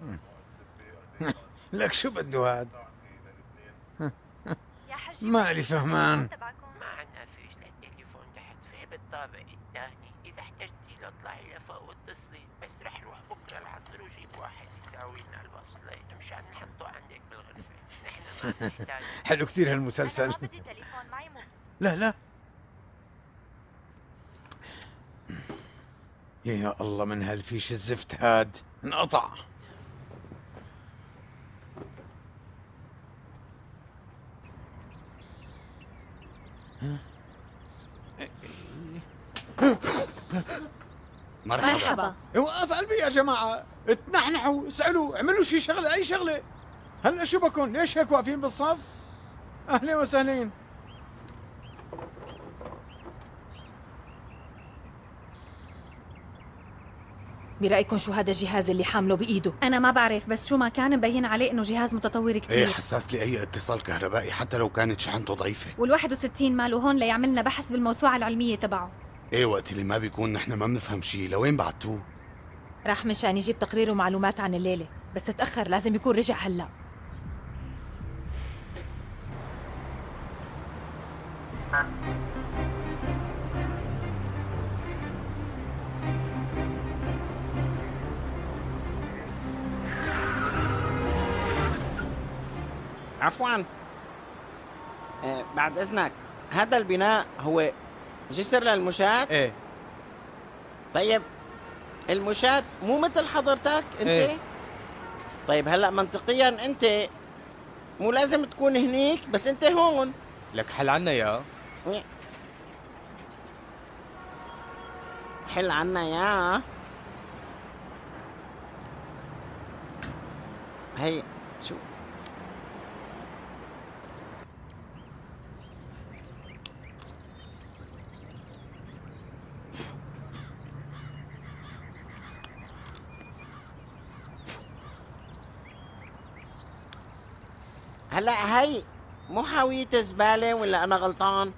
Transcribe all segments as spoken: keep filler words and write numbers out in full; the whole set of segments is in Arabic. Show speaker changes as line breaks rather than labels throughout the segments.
لك شو بده هاد؟ ما لي فهمان.
ما عنا فيش للتليفون تحت فيه بالطابق الثاني، إذا احتجتي لاطلعي لفوق واتصلي، بس رح روح بكرة العصر وجيب واحد يساوي لنا الوصلين مشان نحطه عندك بالغرفة، نحن ما بنحتاج.
حلو كثير هالمسلسل.
أنا ما بدي تليفون معي مو.
لا لا يا الله من هالفيش الزفت هاد انقطع.
مرحبا.
مرحبا.
وقف قلبي يا جماعة، اتنحنحوا، اسألوا، اعملوا شي شغلة، أي شغلة. هلا شو بكون؟ ليش هيك واقفين بالصف؟ أهلين وسهلين.
برأيكم شو هذا الجهاز اللي حامله بإيده؟ أنا ما بعرف، بس شو ما كان مبين عليه إنه جهاز متطور كتير.
ايه حساس لأي اتصال كهربائي حتى لو كانت شحنته ضعيفة.
والواحد وستين ماله هون ليعملنا بحث بالموسوعة العلمية تبعه.
ايه وقت اللي ما بيكون نحن ما بنفهم شيء، لوين بعتوه؟
راح مشان يجيب تقرير ومعلومات عن الليلة، بس تأخر، لازم يكون رجع هلأ.
عفواً. آه بعد إذنك، هذا البناء هو جسر للمشاة؟
ايه.
طيب المشاة مو مثل حضرتك انت؟
إيه.
طيب هلا منطقيا انت مو لازم تكون هنيك، بس انت هون.
لك حل عنا يا
حل عنا يا هي شو هلا هي مو حاوية زبالة ولا أنا غلطان؟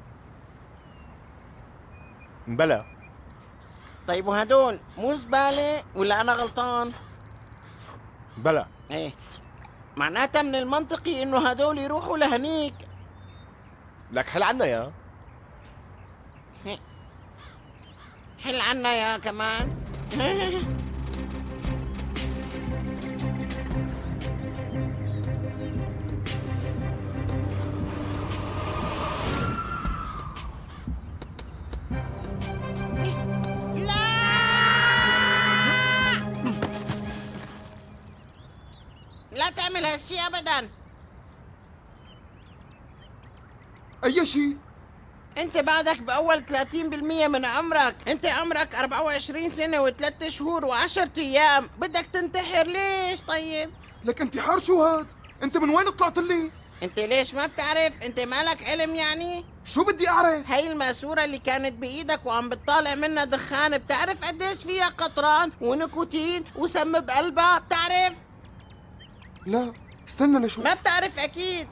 بلا.
طيب وهدول مو زبالة ولا أنا غلطان؟
بلا.
إيه معناتها من المنطقي إنه هدول يروحوا لهنيك.
لك حل عنا يا
حل عنا يا كمان. لا تعمل هالشي ابدا.
أي شيء؟
انت بعدك باول ثلاثين بالمية من عمرك، انت عمرك أربعة وعشرين سنة وثلاث شهور وعشرة ايام، بدك تنتحر ليش طيب؟
لك انتحار شو هاد؟ انت من وين طلعت لي؟
انت ليش ما بتعرف؟ انت مالك علم يعني؟
شو بدي اعرف؟
هاي الماسورة اللي كانت بايدك وعم بتطالع منها دخان، بتعرف قديش فيها قطران ونيكوتين وسم بقلبها؟ بتعرف؟
لا استنى لشوف.
ما بتعرف اكيد.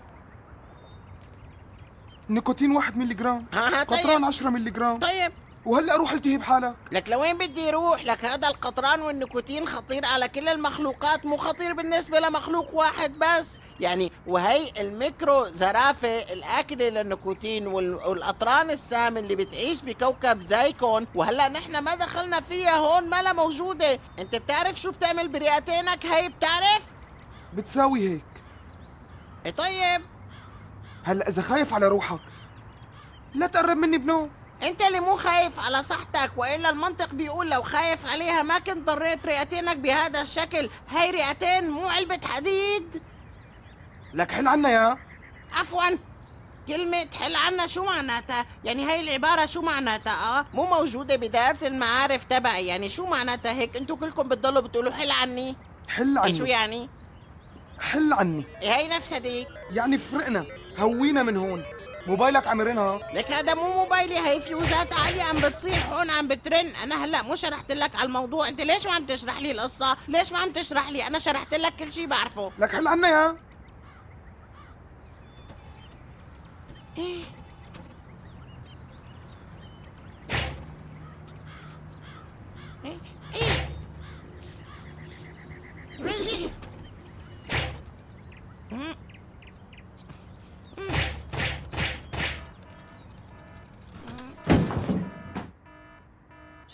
نيكوتين واحد ملي جرام،
ها طيب.
قطران عشرة ملي جرام.
طيب
وهلا اروح التهي حالك.
لك لوين بدي اروح؟ لك هذا القطران والنيكوتين خطير على كل المخلوقات، مو خطير بالنسبة لمخلوق واحد بس يعني. وهي الميكرو زرافة الآكلة للنيكوتين والأطران السام اللي بتعيش بكوكب زيكون، وهلا نحن ما دخلنا فيها هون، ما لها موجودة. انت بتعرف شو بتعمل برئتينك هي؟ بتعرف؟
بتساوي هيك.
ايه طيب
هلا اذا خايف على روحك لا تقرب مني بنوم.
انت اللي مو خايف على صحتك، والا المنطق بيقول لو خايف عليها ما كنت ضريت رئتينك بهذا الشكل. هاي رئتين مو علبة حديد.
لك حل عنا يا.
عفوا، كلمة حل عنا شو معناتها؟ يعني هاي العبارة شو معناتها؟ اه مو موجودة بدائرة المعارف تبعي، يعني شو معناتها هيك؟ انتوا كلكم بتضلوا بتقولوا حل عني.
حل عني.
شو يعني؟
حل عني
إيه هاي نفسها دي،
يعني فرقنا، هوينا من هون. موبايلك عم يرنها.
لك هذا مو موبايلي، هاي فيوزات عالية عم بتصيح هون عم بترن. انا هلا مو شرحت لك على الموضوع، انت ليش ما عم تشرح لي القصة؟ ليش ما عم تشرح لي؟ انا شرحت لك كل شيء بعرفه.
لك حل عنا يا.
إيه؟ إيه؟ إيه؟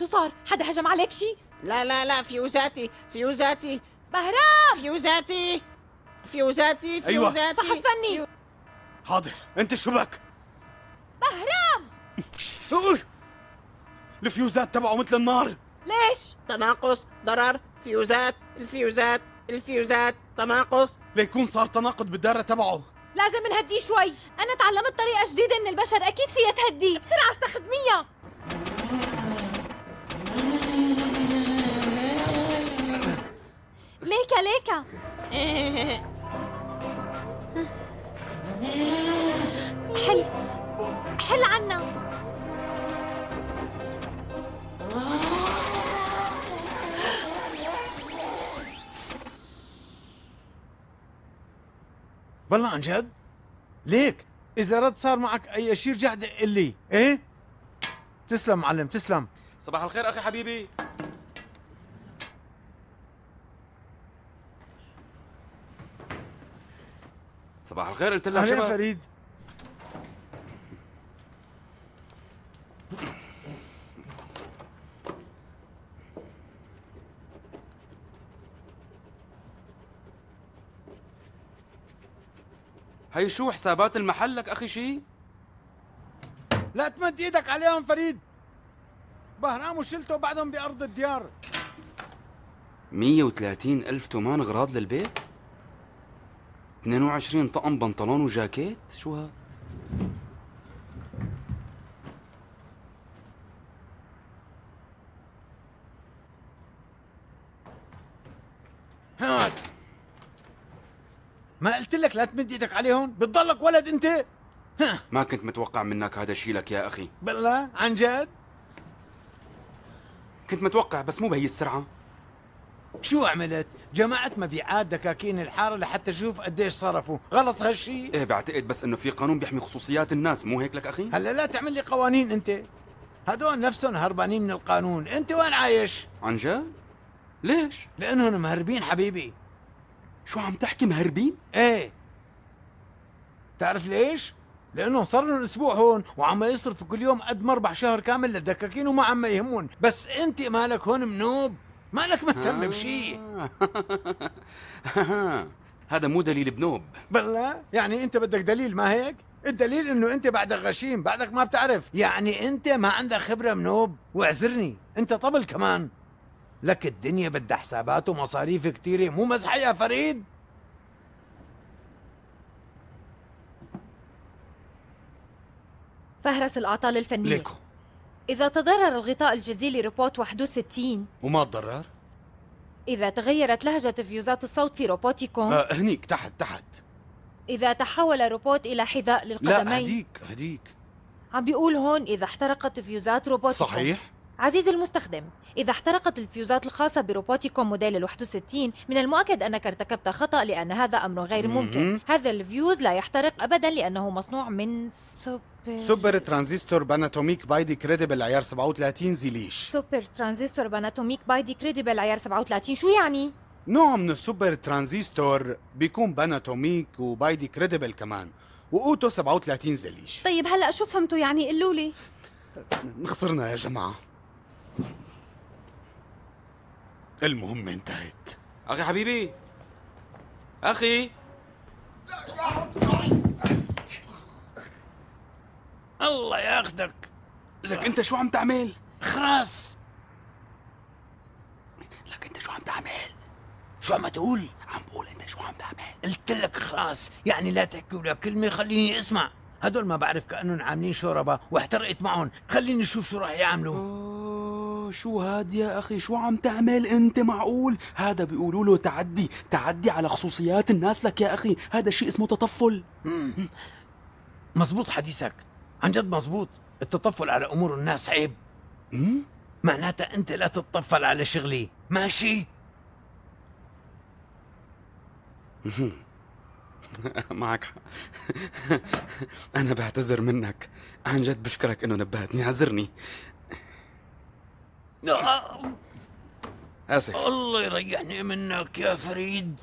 صار؟ حدا هجم عليك شي؟
لا لا لا، فيوزاتي فيوزاتي
بهرام
فيوزاتي فيوزاتي
أيوة.
فيوزاتي.
فحص فني.
حاضر. انت شو بك؟
بهرام
أوي. الفيوزات تبعه مثل النار.
ليش؟
تناقص، ضرر، فيوزات، الفيوزات الفيوزات، تناقص.
ليكون صار تناقض بالدارة تبعه.
لازم نهديه شوي. أنا تعلمت طريقة جديدة من البشر أكيد فيها تهديه. بسرعة استخدميها. ليكا ليكا حل حل عنا.
والله عن جد؟ ليك إذا رد صار معك أي شيء رجع دق لي، إيه؟ تسلم معلم تسلم.
صباح الخير أخي حبيبي. صباح الخير قلت لك
أهلا
شباب.
فريد.
هي شو حسابات المحل لك أخي شي؟
لا تمد إيدك عليهم فريد. بهرام وشلته بعدهم بأرض الديار.
مية وثلاثين ألف تومان أغراض للبيت؟ اثنين وعشرين طقم بنطلون وجاكيت؟ شو هاد؟
هات. ما قلت لك لا تمد إيدك عليهم؟ بتضلك ولد أنت؟ ها.
ما كنت متوقع منك هذا الشي لك يا أخي.
بالله عن جد؟
كنت متوقع بس مو بهي السرعة.
شو عملت؟ جمعت مبيعات دكاكين الحارة لحتى اشوف قديش صرفوا، غلط هالشي؟
ايه بعتقد بس انه في قانون بيحمي خصوصيات الناس، مو هيك لك اخي؟
هلا لا تعمل لي قوانين انت. هدول نفسهم هربانين من القانون، انت وين عايش؟
عن جد؟ ليش؟
لانهم مهربين حبيبي.
شو عم تحكي مهربين؟
ايه. تعرف ليش؟ لانه صار لهم اسبوع هون وعم يصرفوا كل يوم قد مربح شهر كامل للدكاكين وما عم يهمون، بس انت مالك هون منوب، مالك مهتم بشيء.
هذا مو دليل بنوب.
بالله؟ يعني انت بدك دليل ما هيك؟ الدليل انه انت بعدك غشيم، بعدك ما بتعرف، يعني انت ما عندك خبرة منوب، واعذرني، انت طبل كمان. لك الدنيا بدها حسابات ومصاريف كتيرة، مو مزحة يا فريد.
فهرس الأعطال الفنية.
ليكو.
إذا تضرر الغطاء الجلدي لروبوت واحد وستين،
وما تضرر؟
إذا تغيرت لهجة فيوزات الصوت في روبوتيكوم،
آه هنيك تحت تحت.
إذا تحول روبوت إلى حذاء
لا
للقدمين.
هديك هديك.
عم بيقول هون إذا احترقت فيوزات روبوتيكوم.
صحيح.
عزيزي المستخدم، إذا احترقت الفيوزات الخاصة بروبوتيكوم موديل الواحد وستين، من المؤكد أنك ارتكبت خطأ لأن هذا أمر غير ممكن. هذا الفيوز لا يحترق أبدا لأنه مصنوع من سوبر
سوبر ترانزستور باناتوميك باي ديكريدبل عيار سبعة وثلاثين زيليش.
سوبر ترانزستور باناتوميك باي ديكريدبل عيار سبعة وثلاثين. شو يعني؟
نوع من السوبر ترانزستور بيكون باناتوميك وباي ديكريدبل كمان، وقوته سبعة وثلاثين زيليش.
طيب هلأ شو فهمتوا يعني؟ قلوا لي.
خسرنا يا جماعة. المهمة انتهت.
اخي حبيبي، اخي
الله ياخدك.
لك انت شو عم تعمل؟
خلاص.
لك انت شو عم تعمل؟
شو عم تقول؟
عم بقول انت شو عم تعمل؟
قلت لك خلاص، يعني لا تحكي ولا كلمة، خليني اسمع. هدول ما بعرف كأنهم عاملين شوربة واحترقت معهم، خليني اشوف شو راح يعملوا.
اوه شو هاد يا اخي؟ شو عم تعمل انت؟ معقول؟ هذا بيقولوا له تعدي، تعدي على خصوصيات الناس. لك يا اخي هذا شيء اسمه تطفل.
مم. مزبوط حديثك، عن جد مزبوط. التطفل على امور الناس عيب.
مم؟
معناتها انت لا تتطفل على شغلي، ماشي؟
معك حق. انا بعتذر منك، عن جد بشكرك انه نبهتني، عذرني. اسف.
الله يريحني منك يا فريد.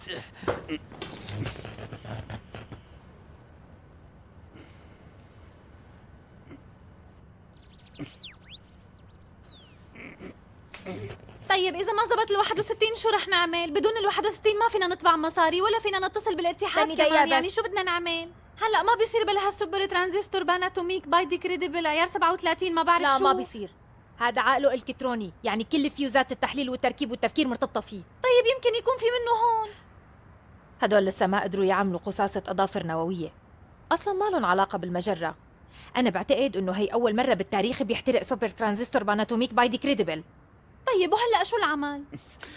طيب إذا ما زبط ال واحد وستين شو رح نعمل؟ بدون ال واحد وستين ما فينا نطبع مصاري ولا فينا نتصل بالاتحاد
استني
كمان،
دقيقة
يعني
بس.
شو بدنا نعمل؟ هلا ما بيصير بلا هالسوبر ترانزستور باناتوميك باي كريديبل عيار سبعة وثلاثين ما بعرف
لا
شو.
ما بيصير، هذا عقله الكتروني، يعني كل فيوزات التحليل والتركيب والتفكير مرتبطة فيه.
طيب يمكن يكون في منه هون.
هدول لسه ما قدروا يعملوا قصاصة أظافر نووية، أصلا ما لهم علاقة بالمجرة. أنا بعتقد إنه هي أول مرة بالتاريخ بيحترق سوبر ترانزستور باناتوميك باي كريديبل.
طيب وهلا شو العمل؟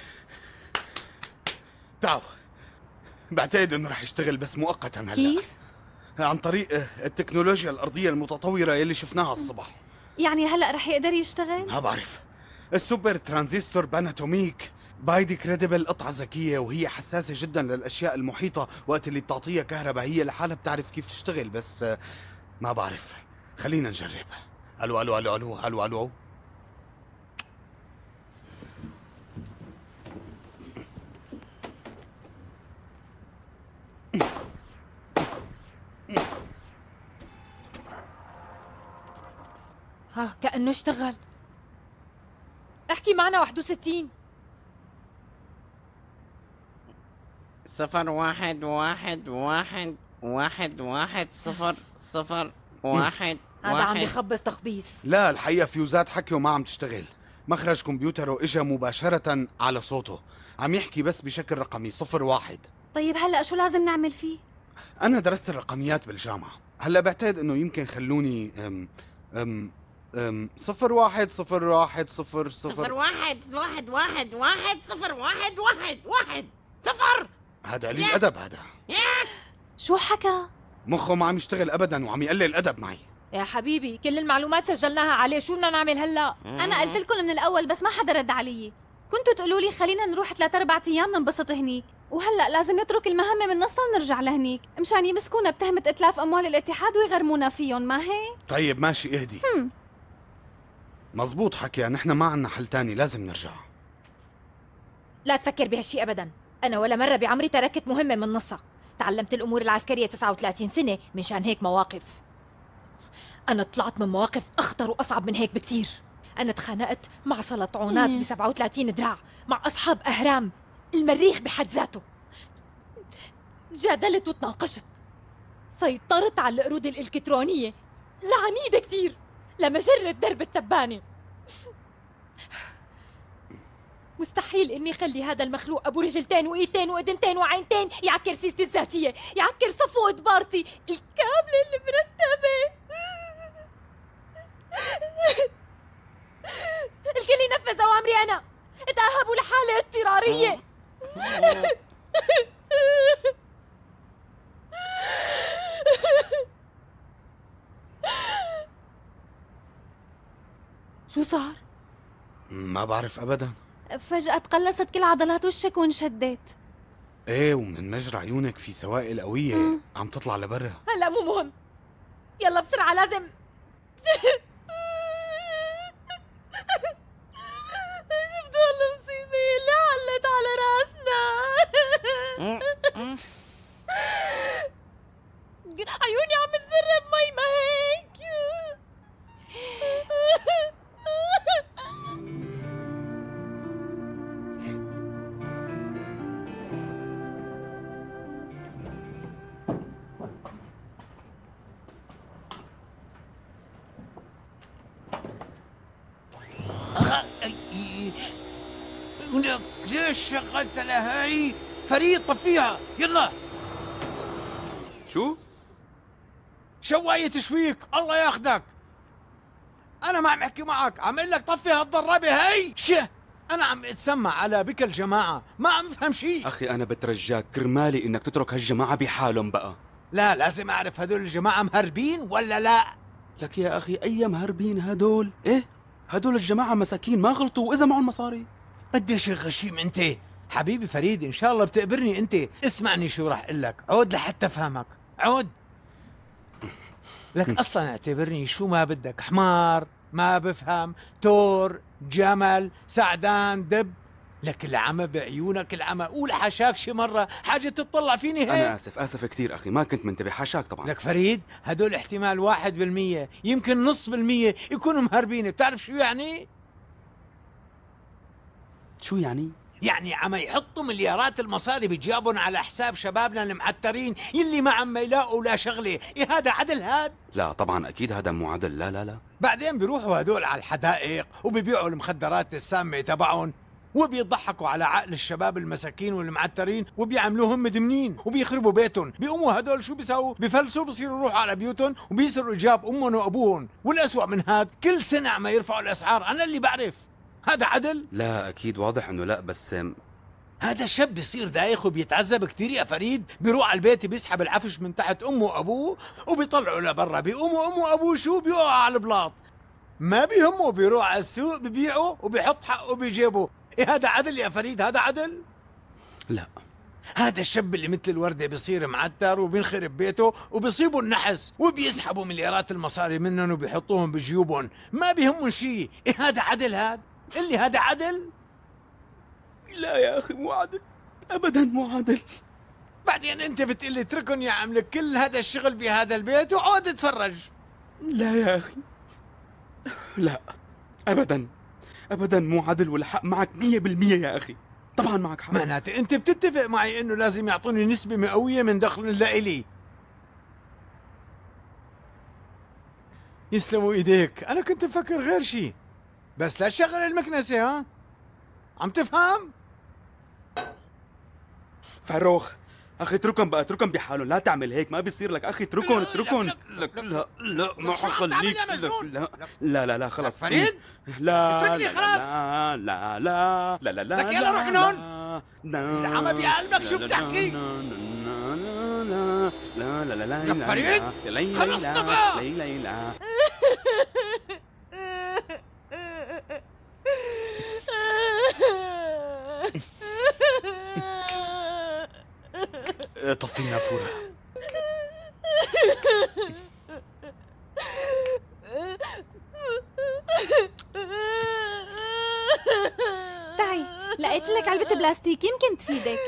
تعوا، بعتقد انه رح يشتغل بس مؤقتا هلا.
كيف؟
عن طريق التكنولوجيا الارضيه المتطوره يلي شفناها الصبح.
يعني هلا رح يقدر يشتغل؟
ما بعرف. السوبر ترانزستور باناتوميك بايدي كريديبل قطعة ذكية، وهي حساسة جدا للأشياء المحيطة. وقت اللي بتعطيها كهرباء هي لحالها بتعرف كيف تشتغل، بس آه، ما بعرف. خلينا نجرب. ألو ألو ألو ألو ألو ألو
ها كأنه اشتغل. احكي معنا واحد وستين.
صفر واحد واحد واحد واحد واحد صفر صفر واحد
هذا عم
واحد.
بيخبص تخبيص.
لا، الحقيقة فيوزات حكي وما عم تشتغل. مخرج كمبيوتره اجا مباشرة على صوته، عم يحكي بس بشكل رقمي صفر واحد.
طيب هلا شو لازم نعمل فيه؟
أنا درست الرقميات بالجامعة، هلا بعتقد إنه يمكن خلوني أم أم أم صفر واحد صفر واحد صفر
صفر
صفر.
واحد واحد واحد واحد صفر واحد واحد واحد صفر.
هذا قليل أدب. هذا
شو حكى؟
مخه ما عم يشتغل أبدا وعم يقلل أدب معي.
يا حبيبي كل المعلومات سجلناها عليه، شو بدنا نعمل هلا؟
أنا قلت لكم من الأول بس ما حدا رد علي. كنتوا تقولوا لي خلينا نروح ثلاث أربع أيام ننبسط هنيك، وهلا لازم نترك المهمة من نصها ونرجع لهنيك مشان يمسكونا بتهمة إتلاف أموال الاتحاد ويغرمونا فيهم، ما هيك؟
طيب ماشي، اهدي.
هم.
مزبوط حكي، نحن ما عنا حل تاني، لازم نرجع.
لا تفكر بهالشي أبدا، أنا ولا مرة بعمري تركت مهمة من نصها. تعلمت الأمور العسكرية تسعة وثلاثين سنة، مشان هيك مواقف. أنا طلعت من مواقف أخطر وأصعب من هيك بكتير. أنا تخانقت مع سلطعونات ب سبعة وثلاثين دراع، مع أصحاب أهرام، المريخ بحد ذاته. جادلت وتناقشت، سيطرت على القرود الإلكترونية العنيدة كتير لمجرة درب التبانة. مستحيل إني خلي هذا المخلوق أبو رجلتين وإيدتين وإذنتين وعينتين يعكر سيرتي الذاتية، يعكر صفوة بارتي الكاملة المرتبة. الكل ينفذ أوامري أنا، اتأهبوا لحالة اضطرارية. شو صار؟
ما بعرف أبدا.
فجأة تقلصت كل عضلات وشك وانشدت.
ايه، ومن مجرى عيونك في سوائل قوية عم تطلع لبرا.
هلا مو مهم، يلا بسرعة لازم. شفتوا هالمصيبة اللي حلت على راسنا؟ عيوني عم تزرب مي، ما هيك؟
ولك ليش شغلت لهاي؟ فريد طفيها يلا.
شو؟
شواية تشويك الله ياخدك. انا ما عم احكي معك، عم اقول لك طفي هالضرابة هاي. شه انا عم اتسمع على بك الجماعة، ما عم افهم شيء.
أخي أنا بترجاك كرمالي إنك تترك هالجماعة بحالهم بقى.
لا لازم اعرف هدول الجماعة مهربين ولا لا.
لك يا أخي أي مهربين هدول؟ إيه؟ هدول الجماعة مساكين ما غلطوا وإذا معهم مصاري.
قديش غشيم انت حبيبي فريد. ان شاء الله بتقبرني انت. اسمعني شو راح اقول لك، عود لحتى افهمك، عود. لك اصلا اعتبرني شو ما بدك، حمار ما بفهم، تور، جمل، سعدان، دب. لك العمى بعيونك العمى. قول حاشاك شي مرة حاجة تطلع فيني هيك.
أنا آسف آسف كتير أخي، ما كنت منتبه، حاشاك طبعا.
لك فريد هدول احتمال واحد بالمية يمكن نص بالمية يكونوا مهربين. بتعرف شو يعني؟
شو يعني؟
يعني عم يحطوا مليارات المصاري بجيابهم على حساب شبابنا المعترين يلي ما عم يلاقوا لا شغله. إيه هذا عدل هاد؟
لا طبعا اكيد هذا مو عدل، لا لا لا.
بعدين بيروحوا هدول على الحدائق وبيبيعوا المخدرات السامة تبعهم وبيضحكوا على عقل الشباب المساكين والمعترين وبيعملوهم مدمنين وبيخربوا بيتهم. بيقوموا هدول شو بيسووا؟ بفلسوا، بصيروا يروحوا على بيوتهم وبيسرقوا جاب امهم وابوهم. والأسوأ من هاد كل سنة عم يرفعوا الأسعار. أنا اللي بعرف. هذا عدل؟
لا اكيد واضح انه لا، بس
هذا شاب بيصير دايخ وبيتعذب كثير يا فريد. بيروح على البيت بيسحب العفش من تحت امه وابوه وبيطلعوا لبرا. بيقوموا امه وابوه شو بيقعوا على البلاط. ما بيهمه، بيروح على السوق ببيعه وبيحط حقه بجيبه. إيه هذا عدل يا فريد؟ هذا عدل؟
لا.
هذا الشاب اللي مثل الوردة بيصير معتر وبينخرب بيته وبيصيبوا النحس وبيسحبوا مليارات المصاري منهم وبيحطوهم بجيوبهم. ما بيهمهم شيء. إيه هذا عدل؟ هذا اللي هذا عدل؟
لا يا اخي مو عدل، ابدا مو عدل.
بعدين انت بتقلي اتركن يعملك كل هذا الشغل بهذا البيت وعود اتفرج.
لا يا اخي لا، ابدا ابدا مو عدل، والحق معك مية بالمية يا اخي. طبعا معك حق.
معناته انت بتتفق معي انه لازم يعطوني نسبة مئوية من دخل لإلي. يسلموا ايديك، انا كنت مفكر غير شيء. بس لا تشغل المكنسة، ها؟ عم تفهم؟
فاروخ اخي اتركهم بقى، اتركهم بحالهم، لا تعمل هيك، ما بيصير لك اخي، اتركهم اتركهم. لك لا لا ما حخليك. لا لا لا لا خلص
فريد
لا
اتركني خلاص.
لا لا لا لا لا لا
لك يلا روح من هون. العمى بقلبك شو بتحكي؟
لا لا لا لا لا
يا فريد خلصنا بقى.
ليلى
طفي النافورة.
تعي لقيت لك علبة بلاستيك يمكن تفيدك.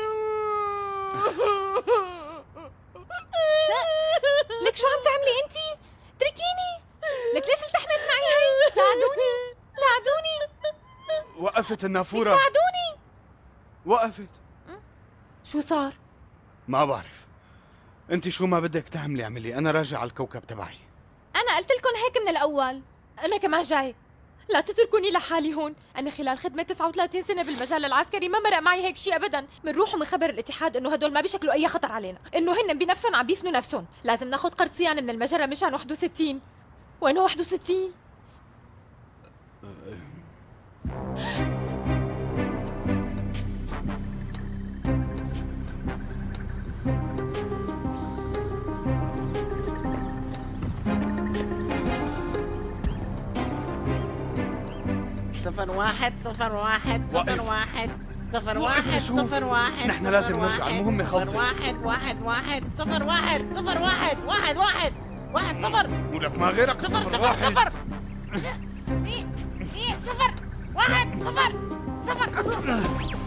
لك شو عم تعملي انتي؟ اتركيني. لك ليش التحمت معي هي؟ ساعدوني ساعدوني.
وقفت النافورة.
ساعدوني.
وقفت.
شو صار؟
ما بعرف. انت شو ما بدك تعملي اعملي، انا راجع على الكوكب تبعي.
انا قلت لكم هيك من الاول.
انا كمان جاي. لا تتركوني لحالي هون. أنا خلال خدمة تسعة وثلاثين سنة بالمجال العسكري ما مرق معي هيك شيء أبدا. منروح ومنخبر الاتحاد إنه هدول ما بيشكلوا أي خطر علينا، إنه هن بنفسهم عم بيفنوا نفسهم. لازم ناخذ قرض صيانة من المجرة مشان واحد وستين. وينه واحد وستين؟
صفر واحد صفر واحد صفر واحد صفر
وقف
واحد
شوف.
صفر واحد.
نحن لازم نرجع، المهمة خلصت.
صفر واحد واحد واحد صفر واحد صفر واحد واحد واحد واحد صفر.
ولك ما غيرك.
صفر صفر
واحد.
صفر إيه إيه صفر واحد صفر صفر.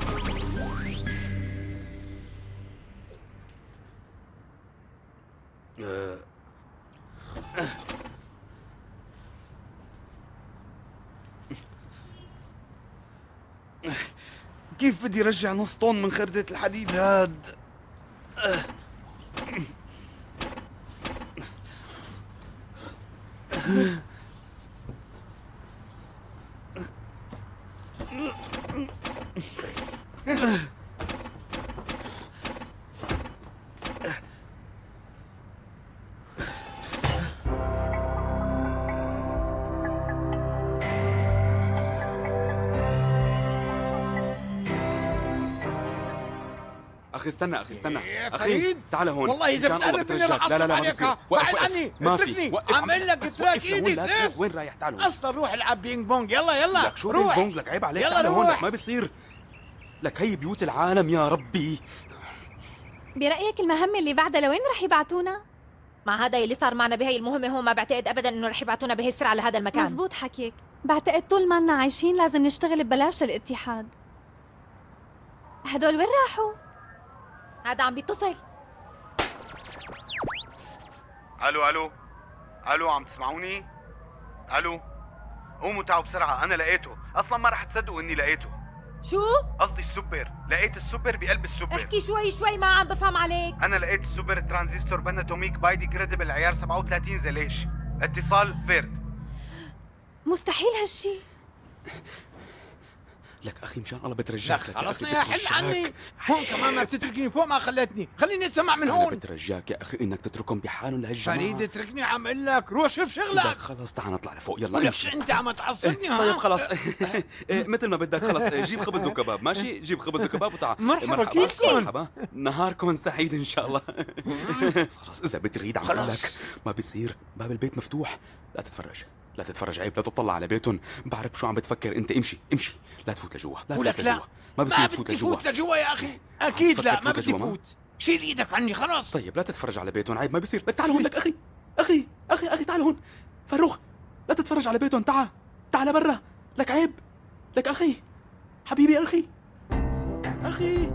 كيف بدي رجع نص طن من خردة الحديد هاد؟
اخي استنى اخي استنى
يا
اخي
فريد.
تعال هون.
والله اذا
مشان الله
بتقرب مني
بترجاك.
رح
لا لا
اعصب
لا ما
عليك.
بصير.
ها.
وقف
بعد
وقف.
عني
ما في
اتركني.
وقف.
عم اقول لك
بس
اترك
وقف لهون.
ايدي
لا
اترك.
تروح. وين رايح؟ تعال هون.
اصلا روح العب بينج بونج. يلا يلا
لك شو
روح.
بينج بونج؟ لك عيب عليك.
يلا
تعال هون.
روح.
لك ما بيصير. لك هي بيوت العالم يا ربي.
برأيك المهمة اللي بعدها لوين رح يبعتونا؟
مع هذا اللي صار معنا بهي المهمة هون ما بعتقد أبدا إنه رح يبعتونا بهي السرعة لهذا المكان.
مزبوط حكيك. بعتقد طول ما لنا عايشين لازم نشتغل ببلاش للاتحاد. هدول وين راحوا؟
هذا عم بيتصل.
الو الو الو عم تسمعوني؟ الو قوموا تعوا بسرعة، أنا لقيته، أصلا ما رح تصدقوا إني لقيته.
شو؟
قصدي السوبر، لقيت السوبر بقلب السوبر.
احكي شوي شوي، ما عم بفهم عليك.
انا لقيت السوبر ترانزستور باناتوميك بايدي كريديبل عيار سبعة وثلاثين زليش. اتصال فيرد.
مستحيل هالشي.
لك اخي مشان الله بترجاك.
لك خلصني يا حل عني. هون كمان ما بتتركني فوق ما خليتني، خليني اتسمع من هون.
انا بترجاك يا اخي انك تتركهم بحالهم لهالجماعه.
فريد اتركني عم اقول لك، روح شوف شغلك.
لك خلص تعال نطلع لفوق يلا
لك
امشي.
انت عم تعصبني. ها
طيب خلص إيه، مثل ما بدك خلص إيه، جيب خبز وكباب ماشي. جيب خبز وكباب وتعال.
مرحبا، كيفكم؟
مرحبا، نهاركم سعيد ان شاء الله. خلص اذا بتريد عم اقول لك ما بيصير، باب البيت مفتوح. لا تتفرج لا تتفرج، عيب، لا تطلع على بيتهم. بعرف شو عم بتفكر انت. امشي امشي، لا تفوت لجوا، لا تفوت لجوا. ما بصير تفوت لجوا.
ما بدي فوت لجوا يا اخي، اكيد لا ما بدي فوت. شيل ايدك عني خلاص.
طيب لا تتفرج على بيتهم، عيب، ما بصير. لك تعال هون، لك اخي اخي اخي اخي تعال هون. فاروق لا تتفرج على بيتهم، تعال تعال برا. لك عيب، لك اخي حبيبي اخي اخي.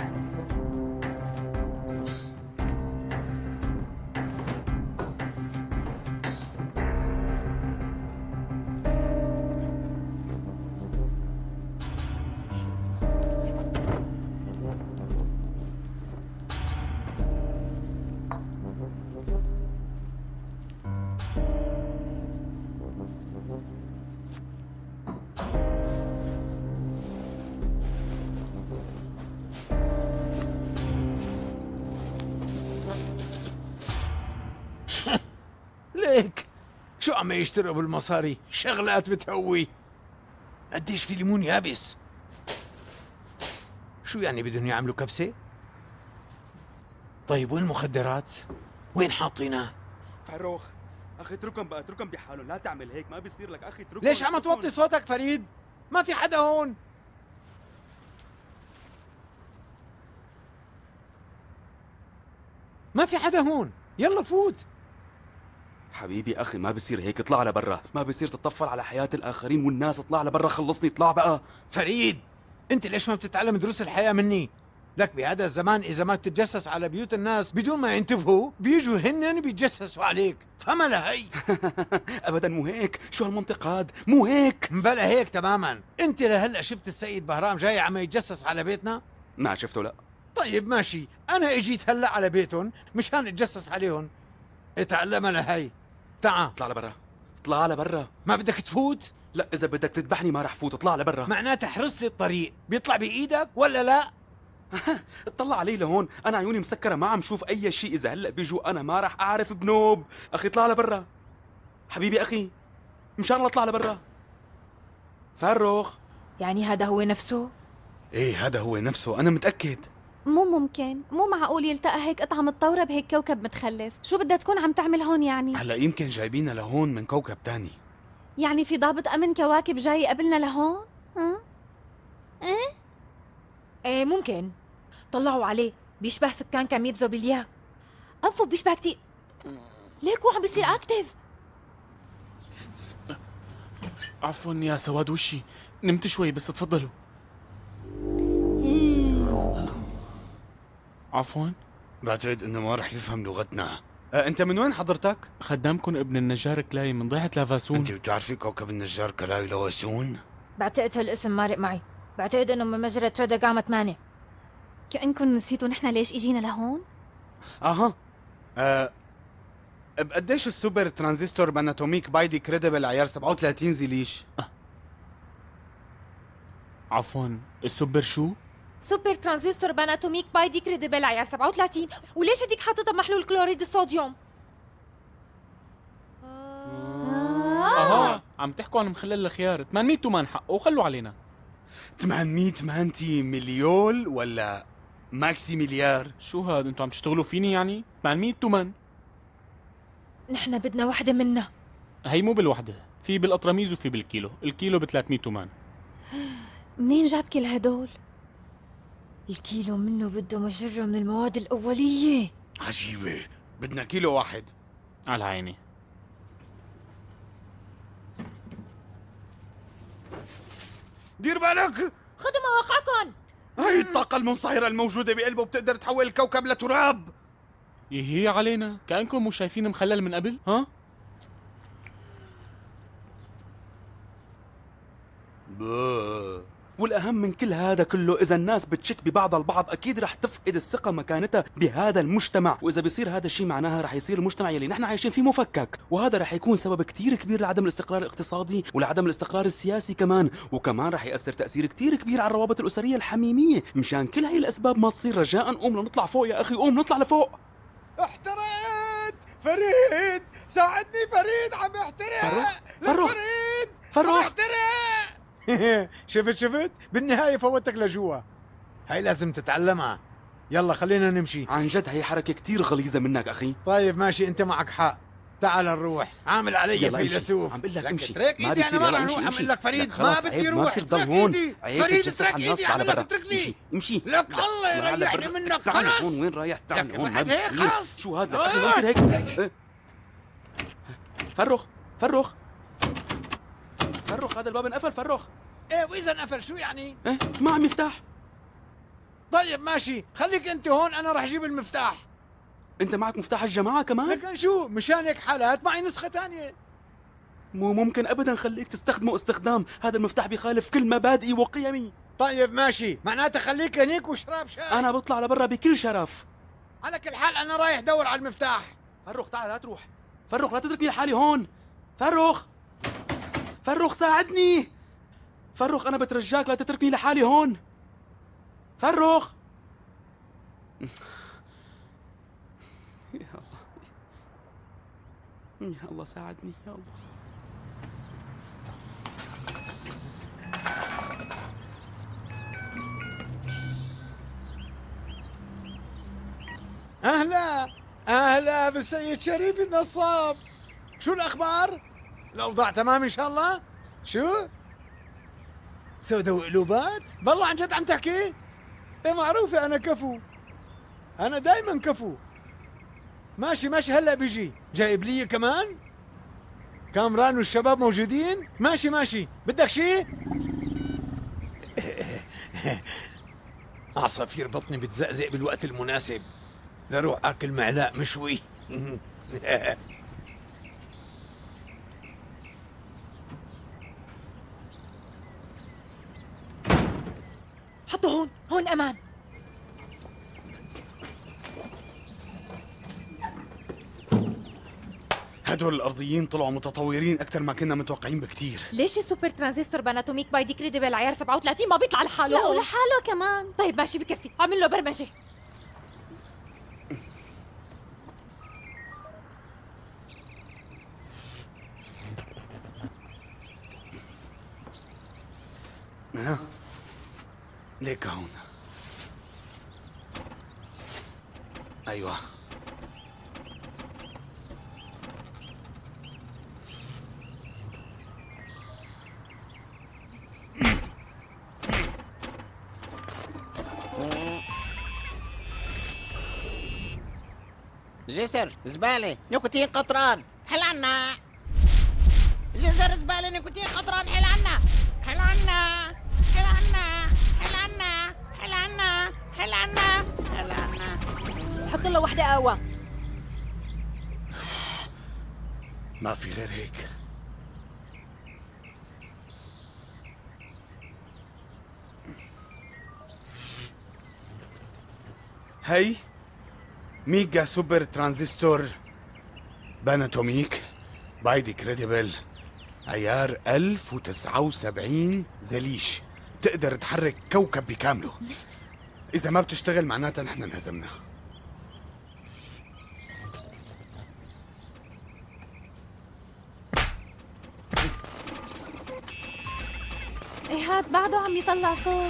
ليك شو عم يشتروا بالمصاري؟ شغلات بتهوي. قديش في ليمون يابس؟ شو يعني بدهم يعملوا كبسة؟ طيب وين المخدرات؟ وين حاطينها؟
فاروق اخي اتركهم بقى، اتركهم بحالهم، لا تعمل هيك، ما بيصير. لك اخي اتركهم.
ليش عم توطي صوتك فريد؟ ما في حدا هون. ما في حدا هون، يلا فوت.
حبيبي اخي ما بصير هيك، اطلع لبرا، ما بصير تتطفل على حياة الاخرين والناس. اطلع لبرا خلصني، اطلع بقى.
فريد انت ليش ما بتتعلم دروس الحياة مني؟ لك بهذا الزمان اذا ما بتتجسس على بيوت الناس بدون ما ينتبهوا بيجوا هن بيتجسسوا عليك، فهمها لهي.
ابدا مو هيك، شو هالمنطق هاد؟ مو هيك.
بلا هيك تماما. انت لهلا شفت السيد بهرام جاي عم يتجسس على بيتنا؟
ما شفته لا.
طيب ماشي، انا اجيت هلا على بيتهم مشان اتجسس عليهم. اتعلمها لهي. تعا
اطلع لبرا، اطلع لبرا.
ما بدك تفوت؟
لا اذا بدك تذبحني ما رح فوت، اطلع لبرا.
معناتها احرص لي الطريق، بيطلع بايدك ولا لا؟
اطلع علي لهون، انا عيوني مسكره ما عم شوف اي شيء. اذا هلا بيجوا انا ما رح اعرف بنوب. اخي اطلع لبرا حبيبي اخي، مشان الله اطلع لبرا. فاروق
يعني هذا هو نفسه؟
ايه هذا هو نفسه، انا متاكد.
مو ممكن، مو معقول يلتقى هيك قطعة متطورة بهيك كوكب متخلف. شو بدها تكون عم تعمل هون يعني؟
هلا يمكن جايبينها لهون من كوكب تاني.
يعني في ضابط أمن كواكب جاي قبلنا لهون؟ ها؟ ايه؟
ايه ممكن. طلعوا عليه، بيشبه سكان كاميبزو بالياه. أنفه بيشبه كتير. ليك هو عم بيصير اكتف.
عفوا يا سواد وشي، نمت شوي بس تفضلوا. عفوا
بعتقد انه ما رح يفهم لغتنا. أه انت من وين حضرتك؟
خدامكم ابن النجار كلاي من ضيعة لافاسون.
انت بتعرفي كوكب النجار كلاي لواسون؟
بعتقد هالاسم مارق معي. بعتقد انه من مجرة ردا قامة ثمانية.
كأنكم نسيتوا نحن ليش اجينا لهون؟
اها أه بقديش السوبر ترانزستور باناتوميك بايدي كريديبل عيار سبعة وثلاثين زليش؟
أه. عفوا السوبر شو؟
سوبر ترانزستور باناتوميك بايدي كريديبل عيار سبعة وثلاثين. وليش هديك حاططها بمحلول كلوريد الصوديوم؟
اها عم تحكوا عن مخلل الخيار. ثمانمية تومان حقه وخلوا علينا.
ثمانمية مانتي مليول ولا ماكسي مليار؟
شو هاد انتوا عم تشتغلوا فيني يعني؟ ثمانمية تومان.
نحن بدنا وحدة منا.
هي مو بالوحدة، في بالأطرميز وفي بالكيلو. الكيلو ب ثلاثمية تومان.
منين جاب كل هدول؟
الكيلو منه بده مجرة من المواد الأولية.
عجيبة، بدنا كيلو واحد.
على عيني.
دير بالك،
خدوا مواقعكم.
هاي الطاقة المنصهرة الموجودة بقلبه بتقدر تحول الكوكب لتراب.
هي علينا، كأنكم مو شايفين مخلل من قبل، ها؟
بو.
والاهم من كل هذا كله اذا الناس بتشك ببعضها البعض اكيد رح تفقد الثقه مكانتها بهذا المجتمع، واذا بيصير هذا الشيء معناها رح يصير المجتمع يلي نحن عايشين فيه مفكك، وهذا رح يكون سبب كتير كبير لعدم الاستقرار الاقتصادي ولعدم الاستقرار السياسي كمان، وكمان رح ياثر تاثير كتير كبير على الروابط الاسريه الحميميه. مشان كل هاي الاسباب ما تصير رجاء قوم نطلع فوق يا اخي، قوم نطلع لفوق.
احترقت فريد، ساعدني فريد، عم احترق.
فرخ فرخ
فريد
فرخ
عم احترق. شفت شفت بالنهايه فوتك لجوا. هاي لازم تتعلمها. يلا خلينا نمشي.
عن جد هي حركه كتير غليظه منك اخي.
طيب ماشي، انت معك حق. تعال نروح. عامل علي فيلسوف.
عم بقول لك امشي.
ما بيصير. يلا امشي. عم بقول لك فريد ما بدي اروح.
ما بصير ضل هون.
فريد اترك ايدي، عم لك اتركني.
امشي امشي.
لك الله يريحني منك.
تعال
خلص.
هون. وين رايح؟ تعال هون. ما
بعد هيك
بصير.
خلص.
شو هذا اخي؟ ما بصير هيك. فرخ فرخ فرخ، هذا الباب انقفل. فرخ.
ايه واذا انقفل شو يعني؟
ايه ما عم يفتح.
طيب ماشي، خليك انت هون، انا رح اجيب المفتاح.
انت معك مفتاح الجماعه كمان؟
لكن شو مشان هيك حالات معي نسخه ثانيه.
مو ممكن ابدا خليك تستخدمه استخدام، هذا المفتاح بيخالف كل مبادئي وقيمي.
طيب ماشي، معناته خليك هنيك وشراب شاي.
انا بطلع لبرا بكل شرف.
على كل حال انا رايح دور على المفتاح.
فرخ تعال، لا تروح. فرخ لا تتركني لحالي هون. فرخ فرخ ساعدني. فرخ انا بترجاك لا تتركني لحالي هون. فرخ. يا الله يا الله ساعدني يا الله.
اهلا اهلا بالسيد شريف النصاب. شو الاخبار؟ الاوضاع تمام ان شاء الله؟ شو؟ سودا وقلوبات؟ بالله عن جد عم تحكي؟ ايه معروفة انا كفو. انا دايما كفو. ماشي ماشي، هلا بيجي. جايب لي كمان؟ كامران والشباب موجودين؟ ماشي ماشي. بدك شي؟ عصافير بطني بتزقزق بالوقت المناسب لروح اكل معلاق مشوي.
حطه هون، هون امان.
هدول الارضيين طلعوا متطورين اكثر ما كنا متوقعين بكثير.
ليش السوبر ترانزستور باناتوميك باي ديكريدبل عيار سبعة وثلاثين ما بيطلع لحاله؟
لا ولحاله كمان.
طيب ماشي بكفي، عامل له برمجه.
ها ليك هون. ايوه
جسر زبالة نيكوتين قطران، حل عنا. جسر زبالة نيكوتين قطران، حل عنا حل عنا حل عنا حل عنا حل عنا حل عنا حل عنا.
حط له وحده قهوه.
ما في غير هيك. هي ميجا سوبر ترانزستور باناتوميك باي ديكريدبل عيار ألف وتسعة وسبعين زليش، تقدر تحرك كوكب بكامله. إذا ما بتشتغل معناتها نحن انهزمنا.
ايه هاد بعده عم يطلع صوت.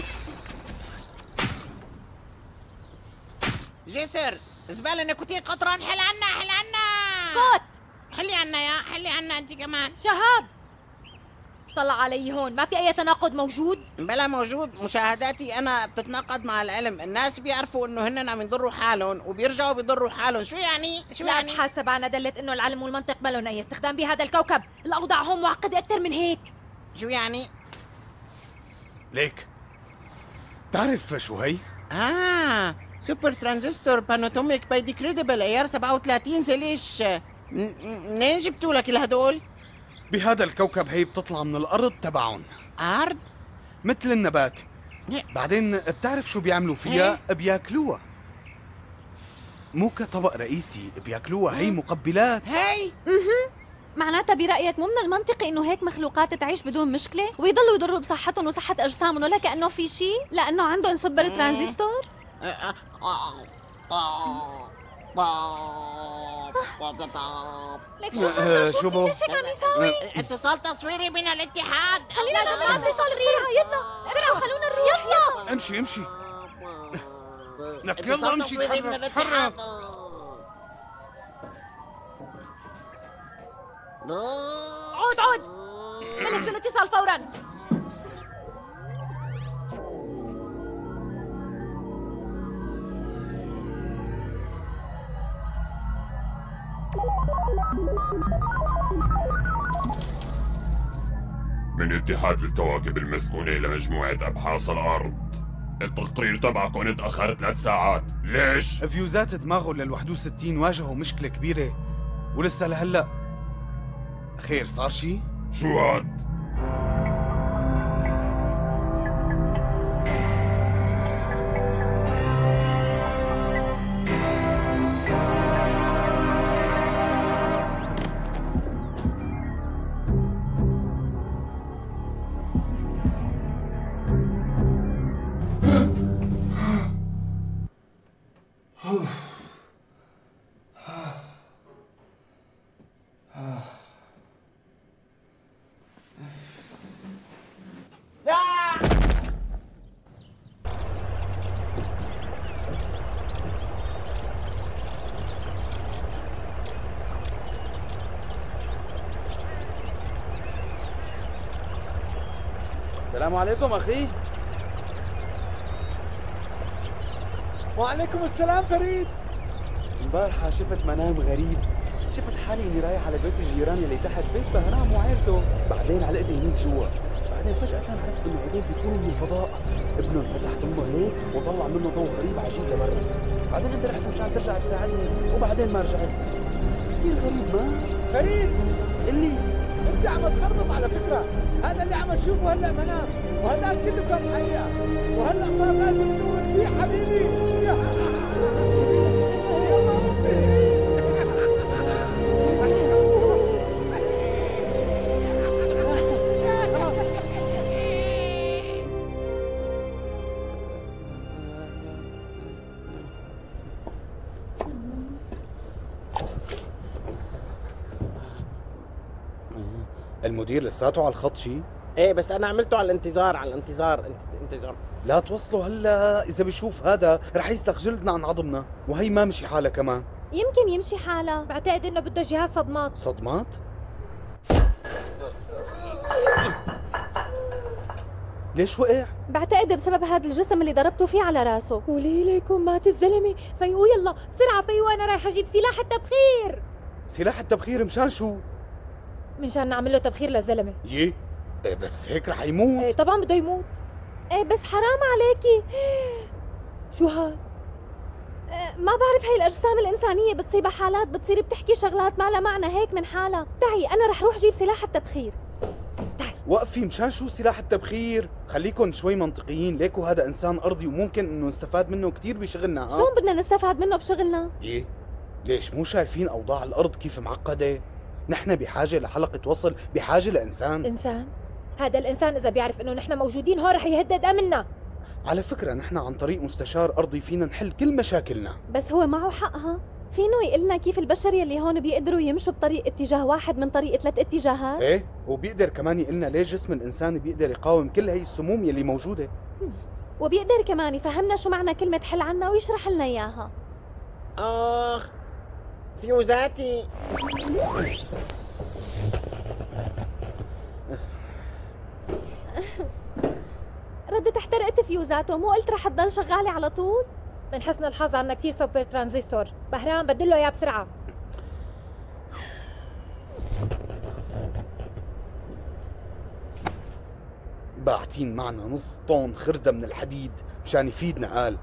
جسر زبالة نيكوتين قطران، حل عنا حل عنا.
صوت
حلي عنا يا حلي عنا انت كمان.
شهاب طلع علي هون، ما في اي تناقض موجود؟
بلا موجود. مشاهداتي انا بتتناقض مع العلم. الناس بيعرفوا انه هن عم يضروا حالهم وبيرجعوا بيضروا حالهم. شو يعني؟ شو
لا
يعني؟
اتحاسب، انا دلت انه العلم والمنطق ما لهم اي استخدام بهذا الكوكب. الاوضاع هون معقده اكثر من هيك.
شو يعني؟
ليك تعرف شو هي؟
اه سوبر ترانزستور باناتوميك باي ديكريدبل عيار سبعة وثلاثين زليش. منين جبتوا لك الهدول؟
بهذا الكوكب هي بتطلع من الأرض تبعهم.
أرض؟
مثل النبات. بعدين بتعرف شو بيعملوا فيها؟ بياكلوها، مو كطبق رئيسي، بياكلوها هي مقبلات.
هي
اها معناتها برأيك مو من المنطقي انه هيك مخلوقات تعيش بدون مشكلة ويضلوا يضروا بصحتهم وصحة اجسامهم ولا كأنه في شيء؟ لأنه عندهم سوبر ترانزستور؟ لك شو صار؟
شو
شو
بو؟
في ليش هيك عم يساوي؟
اتصال تصويري من الاتحاد.
خلينا نطلع اتصال بسرعة يلا بسرعة خلونا نروح يلا.
امشي امشي لك، يلا
اتصال
امشي
تصويري من
تحرك تحرك.
الاتحاد.
عود عود، بلش بالاتصال فورا.
من اتحاد الكواكب المسكونة لمجموعة أبحاث الأرض. التقرير تبعكم تأخر ثلاث ساعات، ليش؟
فيوزات دماغه لل واحد وستين واجهوا مشكلة كبيرة ولسه لهلا. خير صار شي؟
شو هاد؟
السلام عليكم أخي.
وعليكم السلام فريد.
امبارحة شفت منام غريب، شفت حالي اني رايح على بيت الجيران اللي تحت بيت بهرام وعيلته، بعدين علقت هنيك جوا، بعدين فجأة عرفت انه هدول بيكونوا من الفضاء، ابنهم فتح تمه هيك وطلع منه ضوء غريب عجيب لبرا، بعدين انت رحت مشان ترجع تساعدني وبعدين ما رجعت. كثير غريب ما؟
فريد
اللي
انت عم تخربط على فكرة، هذا اللي عم تشوفه هلا منام، وهذاك كله كان حقيقة، وهلا صار لازم تقول فيه حبيبي.
المدير لساته على الخط شي؟
ايه بس انا عملته على الانتظار، على الانتظار انت- انتظار.
لا توصلوا هلا، اذا بيشوف هذا رح يسلخ جلدنا عن عظمنا، وهي ما مشي حالها كمان.
يمكن يمشي حالها.
بعتقد انه بده جهاز صدمات.
صدمات؟ ليش وقع؟
بعتقد بسبب هذا الجسم اللي ضربته فيه على راسه.
قولي ليكم مات الزلمه، فيقوا يلا بسرعه فيقوا، انا رايحه اجيب سلاح التبخير.
سلاح التبخير مشان شو؟
منشان نعمل له تبخير للزلمه.
يي إيه بس هيك رح يموت.
ايه طبعا بده يموت.
ايه بس حرام عليكي.
شو هاد؟
أه ما بعرف، هاي الاجسام الانسانيه بتصيبها حالات بتصير بتحكي شغلات ما لها معنى هيك من حالها. تعي انا رح روح جيب سلاح التبخير.
وقفي، مشان شو سلاح التبخير؟ خليكن شوي منطقيين، ليكو هذا انسان ارضي وممكن انه نستفاد منه كثير بشغلنا. ها
شلون بدنا نستفاد منه بشغلنا؟
ايه ليش مو شايفين اوضاع الارض كيف معقده؟ نحن بحاجه لحلقه وصل، بحاجه لانسان.
انسان؟ هذا الانسان اذا بيعرف انه نحن موجودين هون رح يهدد امننا.
على فكره نحن عن طريق مستشار ارضي فينا نحل كل مشاكلنا.
بس هو معه حقها. فينه يقلنا كيف البشر يلي هون بيقدروا يمشوا بطريق اتجاه واحد من طريق ثلاث اتجاهات؟
ايه وبيقدر كمان يقلنا ليش جسم الانسان بيقدر يقاوم كل هي السموم يلي موجوده.
وبيقدر كمان يفهمنا شو معنى كلمة حل عنا ويشرح لنا اياها.
اخ فيوزاتي.
ردت احترقت فيوزاته، مو قلت رح تضل شغالة على طول؟
من حسن الحظ عنا كثير سوبر ترانزستور. بهرام بدله اياه بسرعه.
باعتين معنا نص طن خردة من الحديد مشان يفيدنا قال،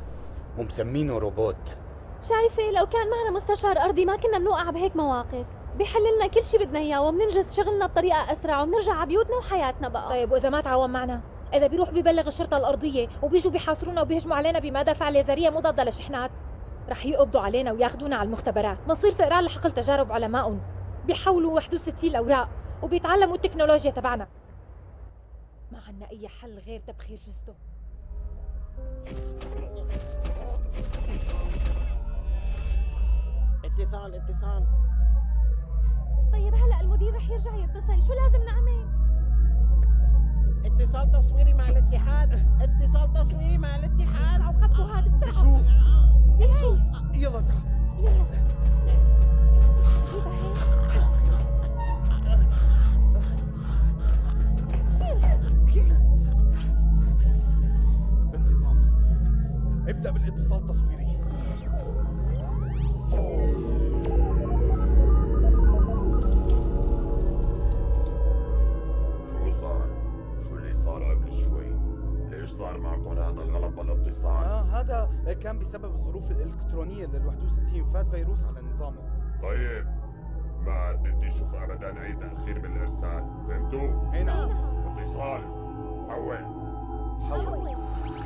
ومسمينه روبوت.
شايفة لو كان معنا مستشار أرضي ما كنا بنوقع بهيك مواقف. بيحل لنا كل شيء بدنا اياه وبننجز شغلنا بطريقه اسرع وبنرجع على بيوتنا وحياتنا بقى.
طيب واذا ما تعاون معنا؟ اذا بيروح بيبلغ الشرطه الارضيه وبيجوا بيحاصرونا وبيهجموا علينا بمدافع ليزريه مضاده للشحنات، رح يقبضوا علينا وياخذونا على المختبرات، بنصير فئران لحقل تجارب علمائهم، بيحولوا واحد وستين الاوراق وبيتعلموا التكنولوجيا تبعنا. ما عنا اي حل غير تبخير جثته.
اتصال اتصال.
طيب هلا المدير رح يرجع يتصل، شو لازم نعمل؟
اتصال تصويري مع الاتحاد، اتصال تصويري مع الاتحاد.
اسرعوا خبوا هذا بسرعه.
شو؟
يلا
يلا تعال.
يلا جيبها
بانتظام، ابدأ بالاتصال التصويري.
شو صار؟ شو اللي صار قبل شوي؟ ليش صار معكم هذا الغلط بالاتصال؟
اه هذا كان بسبب الظروف الالكترونيه لل واحد وستين، فات فيروس على نظامه.
طيب ما بدي اشوف ابدا اي تاخير بالارسال، فهمتوا؟
اي نعم.
اتصال حول
حول.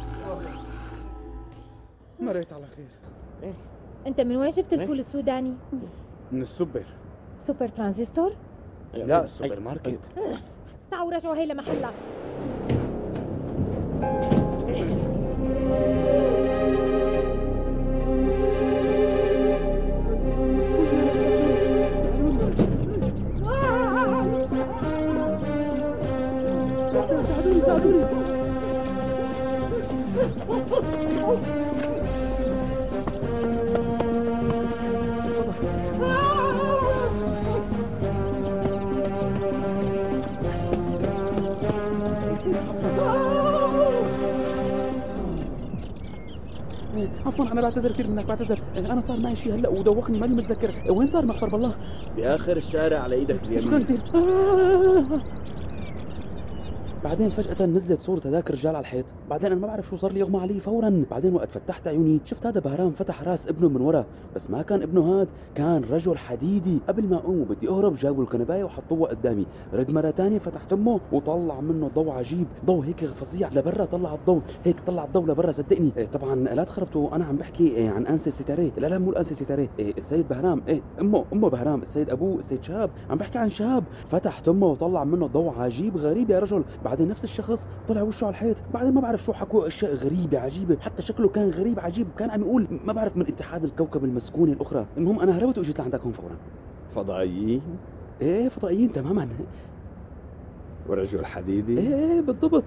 مريت على خير.
انت من وين جبت الفول السوداني؟
من السوبر.
سوبر ترانزستور؟
لا السوبر ماركت.
تعالوا رجعوا هي لمحلها.
ساعدوني ساعدوني. عفوا انا بعتذر كثير منك، بعتذر. انا صار معي شيء هلا ودوخني ماني متذكر وين صار مغفر بالله.
باخر الشارع على ايدك اليمين.
شكرا كثير. آه. بعدين فجأة نزلت صورة هذاك الرجال على الحيط، بعدين أنا ما بعرف شو صار لي، يغمى علي فورا. بعدين وقت فتحت عيوني شفت هذا بهرام فتح راس ابنه من ورا، بس ما كان ابنه هاد، كان رجل حديدي. قبل ما أقوم وبدي أهرب جابوا الكنباية وحطوها قدامي، رد مرة تانية فتحت أمه وطلع منه ضوء عجيب، ضوء هيك فظيع لبرا، طلع الضوء هيك، طلع الضوء لبرا صدقني. إيه طبعا لا تخربطوا، أنا عم بحكي إيه عن أنسة ستاري. لا لا مو الأنسة ستاري، إيه السيد بهرام، إيه أمه أمه بهرام، السيد أبوه السيد شهاب، عم بحكي عن شهاب. فتحت أمه وطلع منه ضوء عجيب غريب يا رجل. بعدين نفس الشخص طلع وشه على الحيط، بعدين ما بعرف شو حكوا اشياء غريبه عجيبه، حتى شكله كان غريب عجيب، كان عم يقول ما بعرف من اتحاد الكوكب المسكونه الاخرى. المهم انا هربت واجيت لعندكم فورا.
فضائيين؟
ايه فضائيين تماما.
ورجل حديدي؟
ايه بالضبط.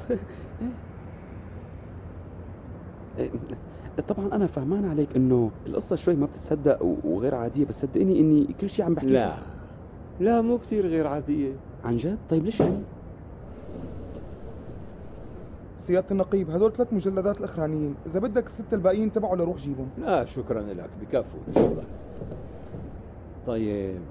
إيه. طبعا انا فهمان عليك انه القصه شوي ما بتتصدق وغير عاديه، بس صدقني اني كل شيء عم بحكيه
لا لا مو كثير غير عاديه.
عن جد؟ طيب ليش يعني؟
سيادة النقيب هدول ثلاث مجلدات الأخرانيين، إذا بدك الستة الباقيين تبعوا لروح جيبهم.
لا شكرا لك بكفوا، تفضل. طيب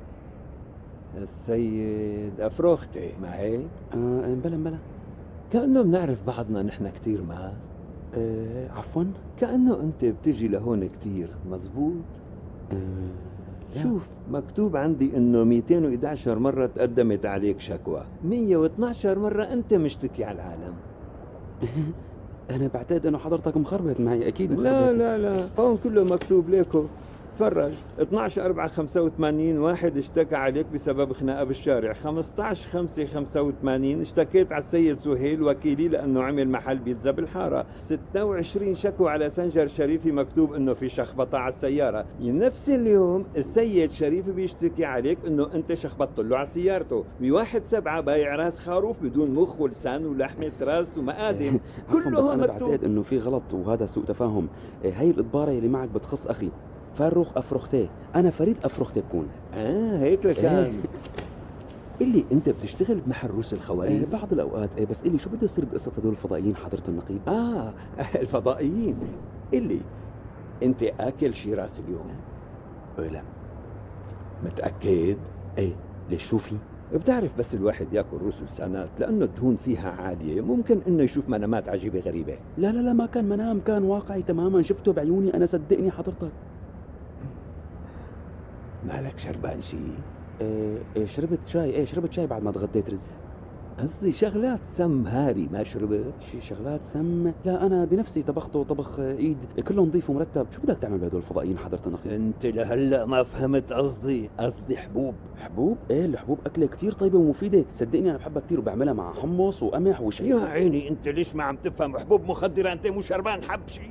السيد أفروختي ما هيك؟
آه بلا بلا.
كأنه بنعرف بعضنا نحن كتير معاه.
آه عفوا؟
كأنه أنت بتجي لهون كتير، مزبوط؟
آه
شوف مكتوب عندي انه مئتين وإحدى عشر مرة تقدمت عليك شكوى، مئة واثني عشر مرة انت مشتكي على العالم.
انا بعتقد انه حضرتك مخربط معي، اكيد مخربط.
لا لا لا هون كله مكتوب ليكو، تفرج. اثني عشر أربعة خمسة وثمانين واحد اشتكى عليك بسبب خناقه بالشارع، خمسة عشر خمسة خمسة وثمانين اشتكيت على السيد سهيل وكيلي لانه عمل محل بيتزا بالحاره، ستة وعشرين شكوى على سنجر شريفي مكتوب انه في شخبطه على السياره، نفس اليوم السيد شريفي بيشتكي عليك انه انت شخبطت له على سيارته، بواحد سبعة بايع راس خروف بدون مخ ولسان ولحمه راس ومقادم.
كله بس انا
مكتوب.
بعتقد انه في غلط وهذا سوء تفاهم. هي الاطباره اللي معك بتخص اخي فاروق افروختي، انا فريد افروختي بكون.
اه هيك لكان. اللي انت بتشتغل بمحل روس الخواريف؟
آه بعض الاوقات. آه بس اللي شو بده يصير بقصه هدول الفضائيين حضره النقيب؟
اه الفضائيين. اللي انت اكل شي راس اليوم؟
آه لا.
متاكد؟
ايه ليش شو في؟
بتعرف بس الواحد ياكل روس لسانات لانه الدهون فيها عاليه ممكن انه يشوف منامات عجيبه غريبه.
لا لا لا ما كان منام، كان واقعي تماما، شفته بعيوني انا صدقني حضرتك.
مالك شربان شي؟
إيه إيه شربت شاي، ايه شربت شاي بعد ما تغديت رز.
قصدي شغلات سم هاري ما شربت؟
شي شغلات سم؟ لا انا بنفسي طبخته طبخ ايد كله نظيف ومرتب. شو بدك تعمل بهدول الفضائيين حضرة النقيب؟
انت لهلا ما فهمت قصدي، قصدي حبوب.
حبوب؟ ايه الحبوب اكله كتير طيبه ومفيده، صدقني انا بحبها كتير وبعملها مع حمص وقمح وشي.
يا عيني انت ليش ما عم تفهم؟ حبوب مخدره، انت مو شربان حب شي.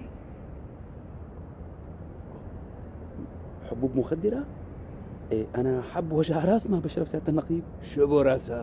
حبوب مخدره؟ ايه انا حب وجع راس ما بشرب سيادة النقيب.
شو براسك؟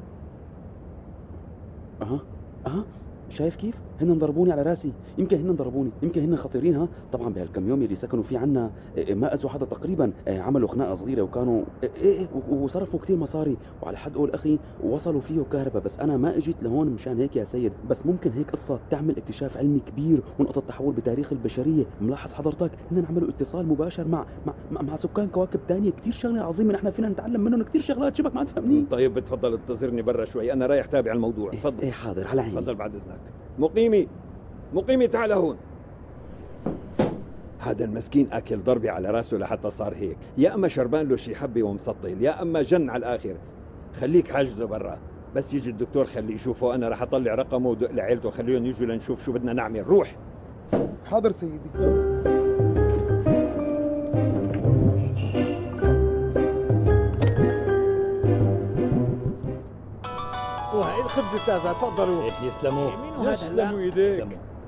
اها اها شايف كيف؟ هن ضربوني على راسي، يمكن هن ضربوني، يمكن هن خطيرين. ها طبعا بهالكم يوم اللي سكنوا فيه عنا ما اذوا حدا تقريبا، عملوا خناقه صغيره وكانوا ايه وصرفوا كثير مصاري، وعلى حد قول اخي وصلوا فيه كهرباء. بس انا ما اجيت لهون مشان هيك يا سيد، بس ممكن هيك قصه تعمل اكتشاف علمي كبير ونقطه تحول بتاريخ البشريه. ملاحظ حضرتك هن عملوا اتصال مباشر مع مع, مع, مع سكان كواكب ثانيه، كثير شغله عظيمه نحن فينا نتعلم منهم كثير شغلات. شبك ما تفهمني؟
طيب بتفضل انتظرني برا شوي، انا رايح تابع الموضوع. تفضل.
ايه حاضر على عيني.
تفضل بعد اذنك. مقيمي مقيمي تعال هون. هذا المسكين اكل ضربه على راسه لحتى صار هيك، يا اما شربان له شي حبه ومسطل، يا اما جن على الاخر. خليك حاجزه برا، بس يجي الدكتور خليه يشوفه، انا رح اطلع رقمه ودق لعيلته خليهم يجوا لنشوف شو بدنا نعمل. روح.
حاضر سيدي.
وهي الخبز التازه، تفضلوا.
إيه يسلموا
يسلموا
ايديك.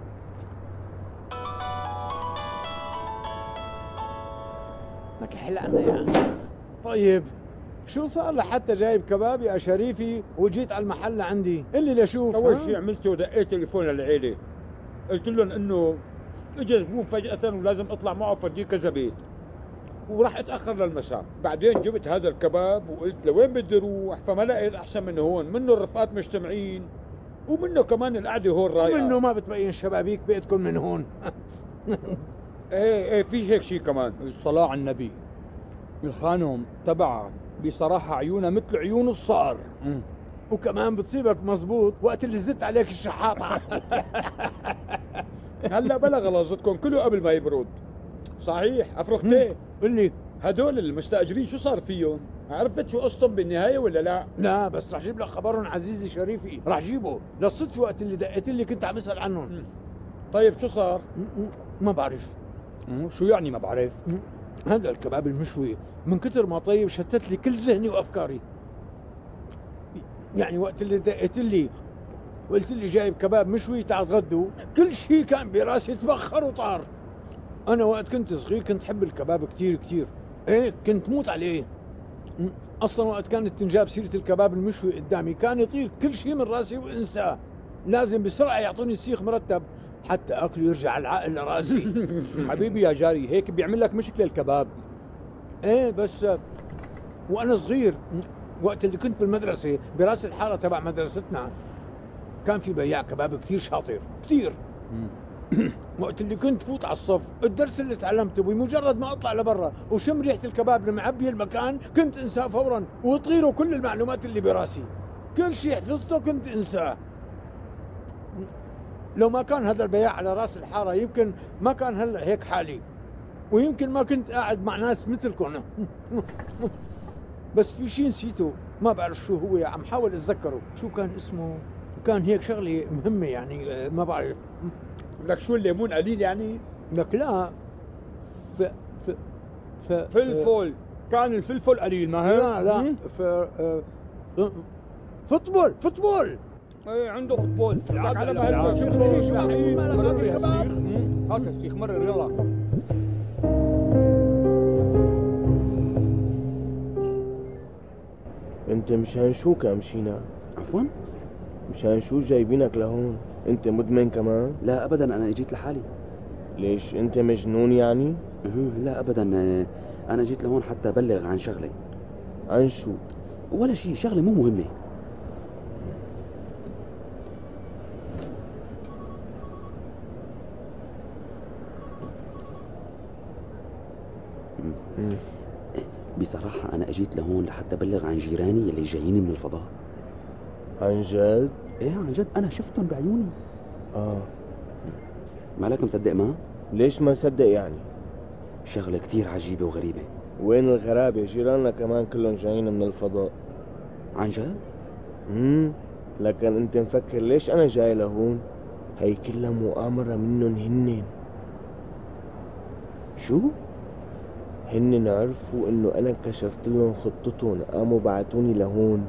لك حل عنا يعني. طيب شو صار لحتى جايب كباب يا شريفي وجيت على المحل عندي؟ اللي لشوف.
اول شيء عملته دقيت تليفون للعيله، قلت لهم انه اجى زبون فجأة ولازم اطلع معه فديه كذا بيت، وراح اتاخر للمساء. بعدين جبت هذا الكباب وقلت لوين بدي اروح، فما لقيت احسن من هون، منه الرفقات مجتمعين ومنه كمان القعده هون رايقه،
ومنه ما بتبين شبابيك بيتكم من هون.
ايه ايه في هيك شيء كمان. الصلاة على النبي، الخانم تبعها بصراحة عيونها مثل عيون الصقر،
وكمان بتصيبك مزبوط وقت اللي زدت عليك الشحاطة.
هلا بلا غلاظتكم كله قبل ما يبرد. صحيح افرختي،
قل لي
هدول المستاجرين شو صار فيهم؟ عرفت شو قصتهم بالنهايه ولا لا؟
لا بس رح جيب لك خبرهم عزيزي شريفي، رح جيبه للصدفه وقت اللي دقيت لي كنت عم اسال عنهم.
طيب شو صار؟
ما بعرف.
شو يعني ما بعرف؟
هذا الكباب المشوي من كتر ما طيب شتت لي كل ذهني وافكاري. يعني وقت اللي دقيت لي وقلت لي جايب كباب مشوي تعال تغدوا، كل شيء كان براسي تبخر وطار. انا وقت كنت صغير كنت احب الكباب كثير كثير، ايه كنت موت عليه. اصلا وقت كانت تنجاب سيره الكباب المشوي قدامي كان يطير كل شيء من راسي وانساه، لازم بسرعه يعطوني سيخ مرتب حتى اكله يرجع العقل لراسي.
حبيبي يا جاري هيك بيعمل لك مشكله الكباب.
ايه بس وانا صغير وقت اللي كنت بالمدرسه براس الحاره تبع مدرستنا كان في بياع كباب كثير شاطر كثير. وقت اللي كنت فوت على الصف الدرس اللي تعلمته بمجرد ما اطلع لبرا وشم ريحه الكباب المعبي المكان كنت انساه فورا ويطيروا كل المعلومات اللي براسي، كل شيء حفظته كنت انساه. لو ما كان هذا البياع على راس الحاره يمكن ما كان هلا هيك حالي، ويمكن ما كنت قاعد مع ناس مثلكم. بس في شيء نسيته ما بعرف شو هو، عم حاول اتذكره شو كان اسمه، كان هيك شغله مهمه يعني ما بعرف.
لك شو الليمون قليل يعني؟
لك لا ف ف ف
فلفل، كان الفلفل قليل ما هيك؟
لا لا ف فوتبول فوتبول
ايه عنده فوتبول. على ما هالشيء خليش لحين هات السيخ مرر يلا.
انت مشان شو كان مشينا؟
عفوا؟
مشان شو جايبينك لهون؟ انت مدمن كمان؟
لا ابدا انا اجيت لحالي.
ليش انت مجنون يعني؟
أه لا ابدا، انا جيت لهون حتى ابلغ عن شغله.
عن شو؟
ولا شيء، شغله مو مهمه. بصراحة أنا أجيت لهون لحتى أبلغ عن جيراني اللي جايين من الفضاء.
عن جد؟
إيه عن جد، أنا شفتهم بعيوني.
آه
مالك مصدق ما؟
ليش ما صدق يعني؟
شغلة كتير عجيبة وغريبة.
وين الغرابة؟ جيراننا كمان كلهم جايين من الفضاء.
عن جد؟
امم لكن انت مفكر ليش انا جاي لهون؟ هي كلها مؤامرة منهم هنن.
شو؟
هنن عرفوا انه انا كشفت لهم خطتهم، قاموا بعتوني لهون.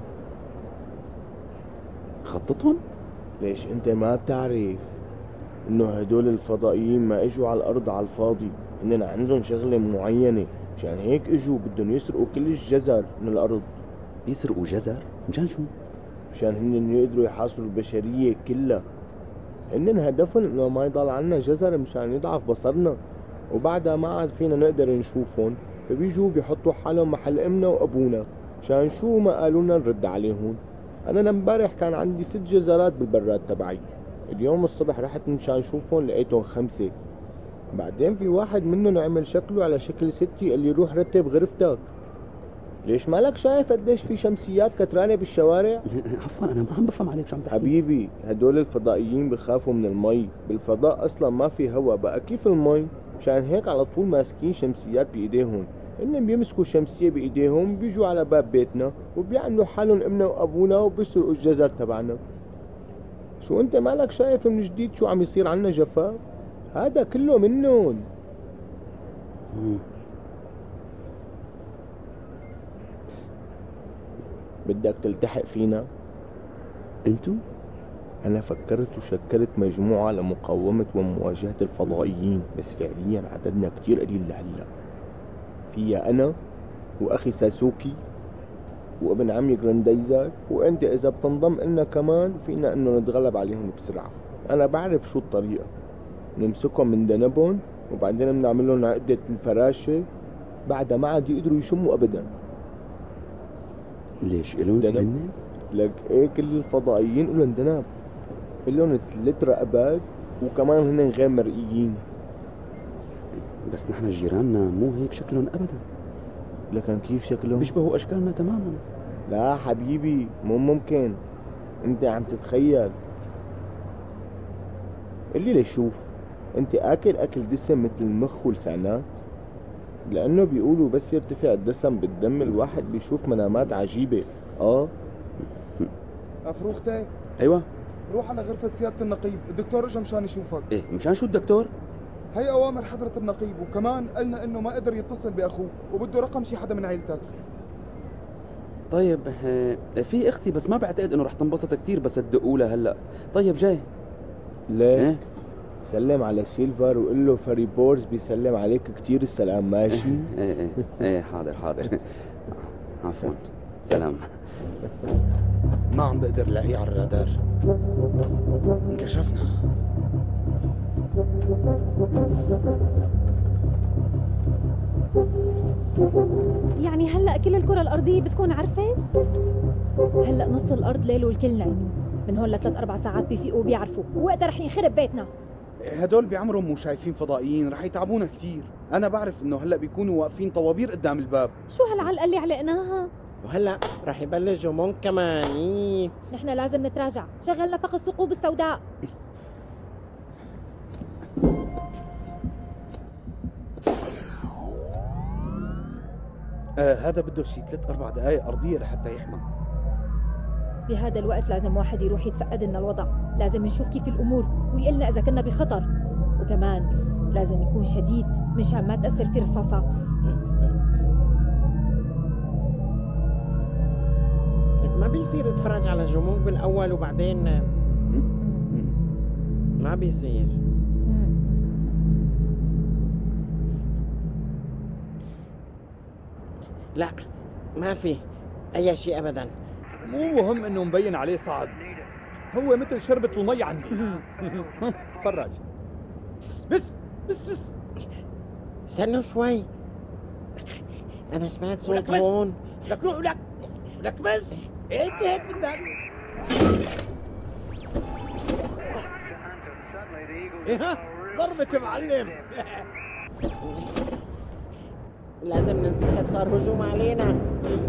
خطتهم؟
ليش انت ما بتعرف انه هدول الفضائيين ما اجوا على الارض على الفاضي؟ هنن عندهم شغلة معينة، مشان هيك اجوا بدهم يسرقوا كل الجزر من الارض.
يسرقوا جزر؟ مشان شو؟
مشان هنن يقدروا يحاصروا البشرية كلها. هنن هدفهم انه ما يضل عنا جزر مشان يضعف بصرنا، وبعدها ما عاد فينا نقدر نشوفهم، فبيجوا بيحطوا حالهم محل امنا وابونا مشان شو ما قالونا نرد عليهم. انا لامبارح كان عندي ست جزرات بالبراد تبعي، اليوم الصبح رحت مشان شوفهم لقيتهم خمسة. بعدين في واحد منهم عمل شكله على شكل ستي قال لي روح رتب غرفتك. ليش مالك شايف قديش في شمسيات كترانة بالشوارع؟
عفوا انا ما عم بفهم عليك شو عم تحكي.
حبيبي هدول الفضائيين بخافوا من المي، بالفضاء اصلا ما في هوا، بقى كيف المي؟ مشان هيك على طول ماسكين شمسيات بايديهم. انهم بيمسكوا شمسية بايديهم بيجوا على باب بيتنا وبيعملوا حالهم امنا وابونا وبيسرقوا الجزر تبعنا. شو انت مالك شايف من جديد شو عم يصير عنا جفاف؟ هذا كله منهم. بدك تلتحق فينا؟
انتو؟
انا فكرت وشكلت مجموعة لمقاومة ومواجهة الفضائيين، بس فعليا عددنا كتير قليل لهلا. فيها انا واخي ساسوكي وابن عمي جراندايزر، وانت اذا بتنضم لنا كمان فينا انه نتغلب عليهم بسرعة. انا بعرف شو الطريقة، نمسكهم من ذنبهم وبعدين بنعمل لهم عقدة الفراشة، بعدها ما عاد يقدروا يشموا ابدا.
ليش إلهم ذنب؟
لك ايه كل الفضائيين إلهم ذنب، إلهم ثلاث رقبات وكمان هن غير مرئيين.
بس نحن جيراننا مو هيك شكلهم ابدا.
لكن كيف شكلهم؟
بيشبهوا اشكالنا تماما.
لا حبيبي مو ممكن، انت عم تتخيل. اللي لشوف انت اكل اكل دسم مثل المخ واللسانات، لانه بيقولوا بس يرتفع الدسم بالدم الواحد بيشوف منامات عجيبة. اه
افروختي.
ايوه
روح على غرفة سيادة النقيب، الدكتور اجى مشان يشوفك.
ايه مشان شو الدكتور؟
هي اوامر حضرة النقيب، وكمان قالنا انه ما قدر يتصل باخوه وبده رقم شي حدا من عيلتك.
طيب في اختي بس ما بعتقد انه رح تنبسط كثير بس تدقوا لها هلا. طيب جاي.
ليه؟ إيه؟ سلم على سيلفر وقول له فري بورز بيسلم عليك كثير السلام. ماشي؟
ايه ايه ايه حاضر حاضر. عفوا سلام.
ما عم بقدر لاقيه على الرادار، انكشفنا.
يعني هلأ كل الكرة الأرضية بتكون عرفت؟ هلأ نص الأرض ليل والكل نايمين، من هون لثلاث أربع ساعات بيفيقوا وبيعرفوا، وقتها رح ينخرب بيتنا.
هدول بعمرهم مو شايفين فضائيين، رح يتعبونا كثير. أنا بعرف إنه هلأ بيكونوا واقفين طوابير قدام الباب.
شو هالعلقة اللي علقناها؟
وهلا رح يبلش جمون كمان. إيه؟
نحن لازم نتراجع، شغل نفق الثقوب السوداء.
آه هذا بده شي ثلاث أربع دقايق أرضية لحتى يحمى.
بهذا الوقت لازم واحد يروح يتفقد لنا الوضع، لازم نشوف كيف الأمور ويقلنا إذا كنا بخطر، وكمان لازم يكون شديد مشان ما تأثر في رصاصات.
ما بيصير اتفرج على جموج بالأول وبعدين ما بيصير. لا ما في أي شيء أبدا.
مو مهم إنه مبين عليه صعب، هو مثل شربة المي عندي. تفرج. بس بس بس
استنوا شوي، أنا سمعت صوت هون.
لك روح لك لك بس انت هيك بدك. ايه ضربة معلم.
لازم ننسحب، صار هجوم علينا.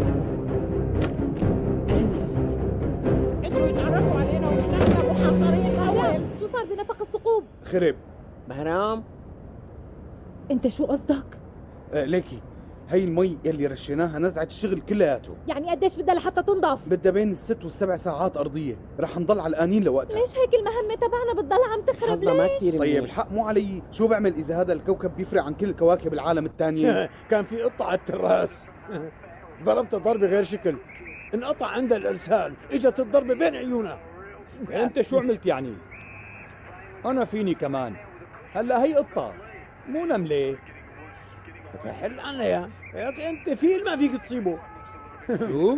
قدروا يتعرفوا علينا ونحن محاصرين. أول
شو صار بنفق الثقوب؟
خرب.
بهرام
انت شو قصدك؟
آه ليكي هي المي يلي رشيناها نزعت الشغل كلياته.
يعني قديش بدها لحتى تنضف؟
بدها بين الست والسبع ساعات أرضية، رح نضل علقانين لوقتها.
ليش هيك المهمة تبعنا بتضل عم تخرب ليش؟
طيب الحق مو علي، شو بعمل إذا هذا الكوكب بيفرق عن كل كواكب العالم الثانية؟
كان في قطة على التراس ضربتها ضربة غير شكل، انقطع عندها الإرسال، اجت الضربة بين عيونها.
انت شو عملت يعني؟ انا فيني كمان. هلا هي قطة مو نملة.
حل عنها يا هيك انت فيل ما فيك تصيبه.
شو؟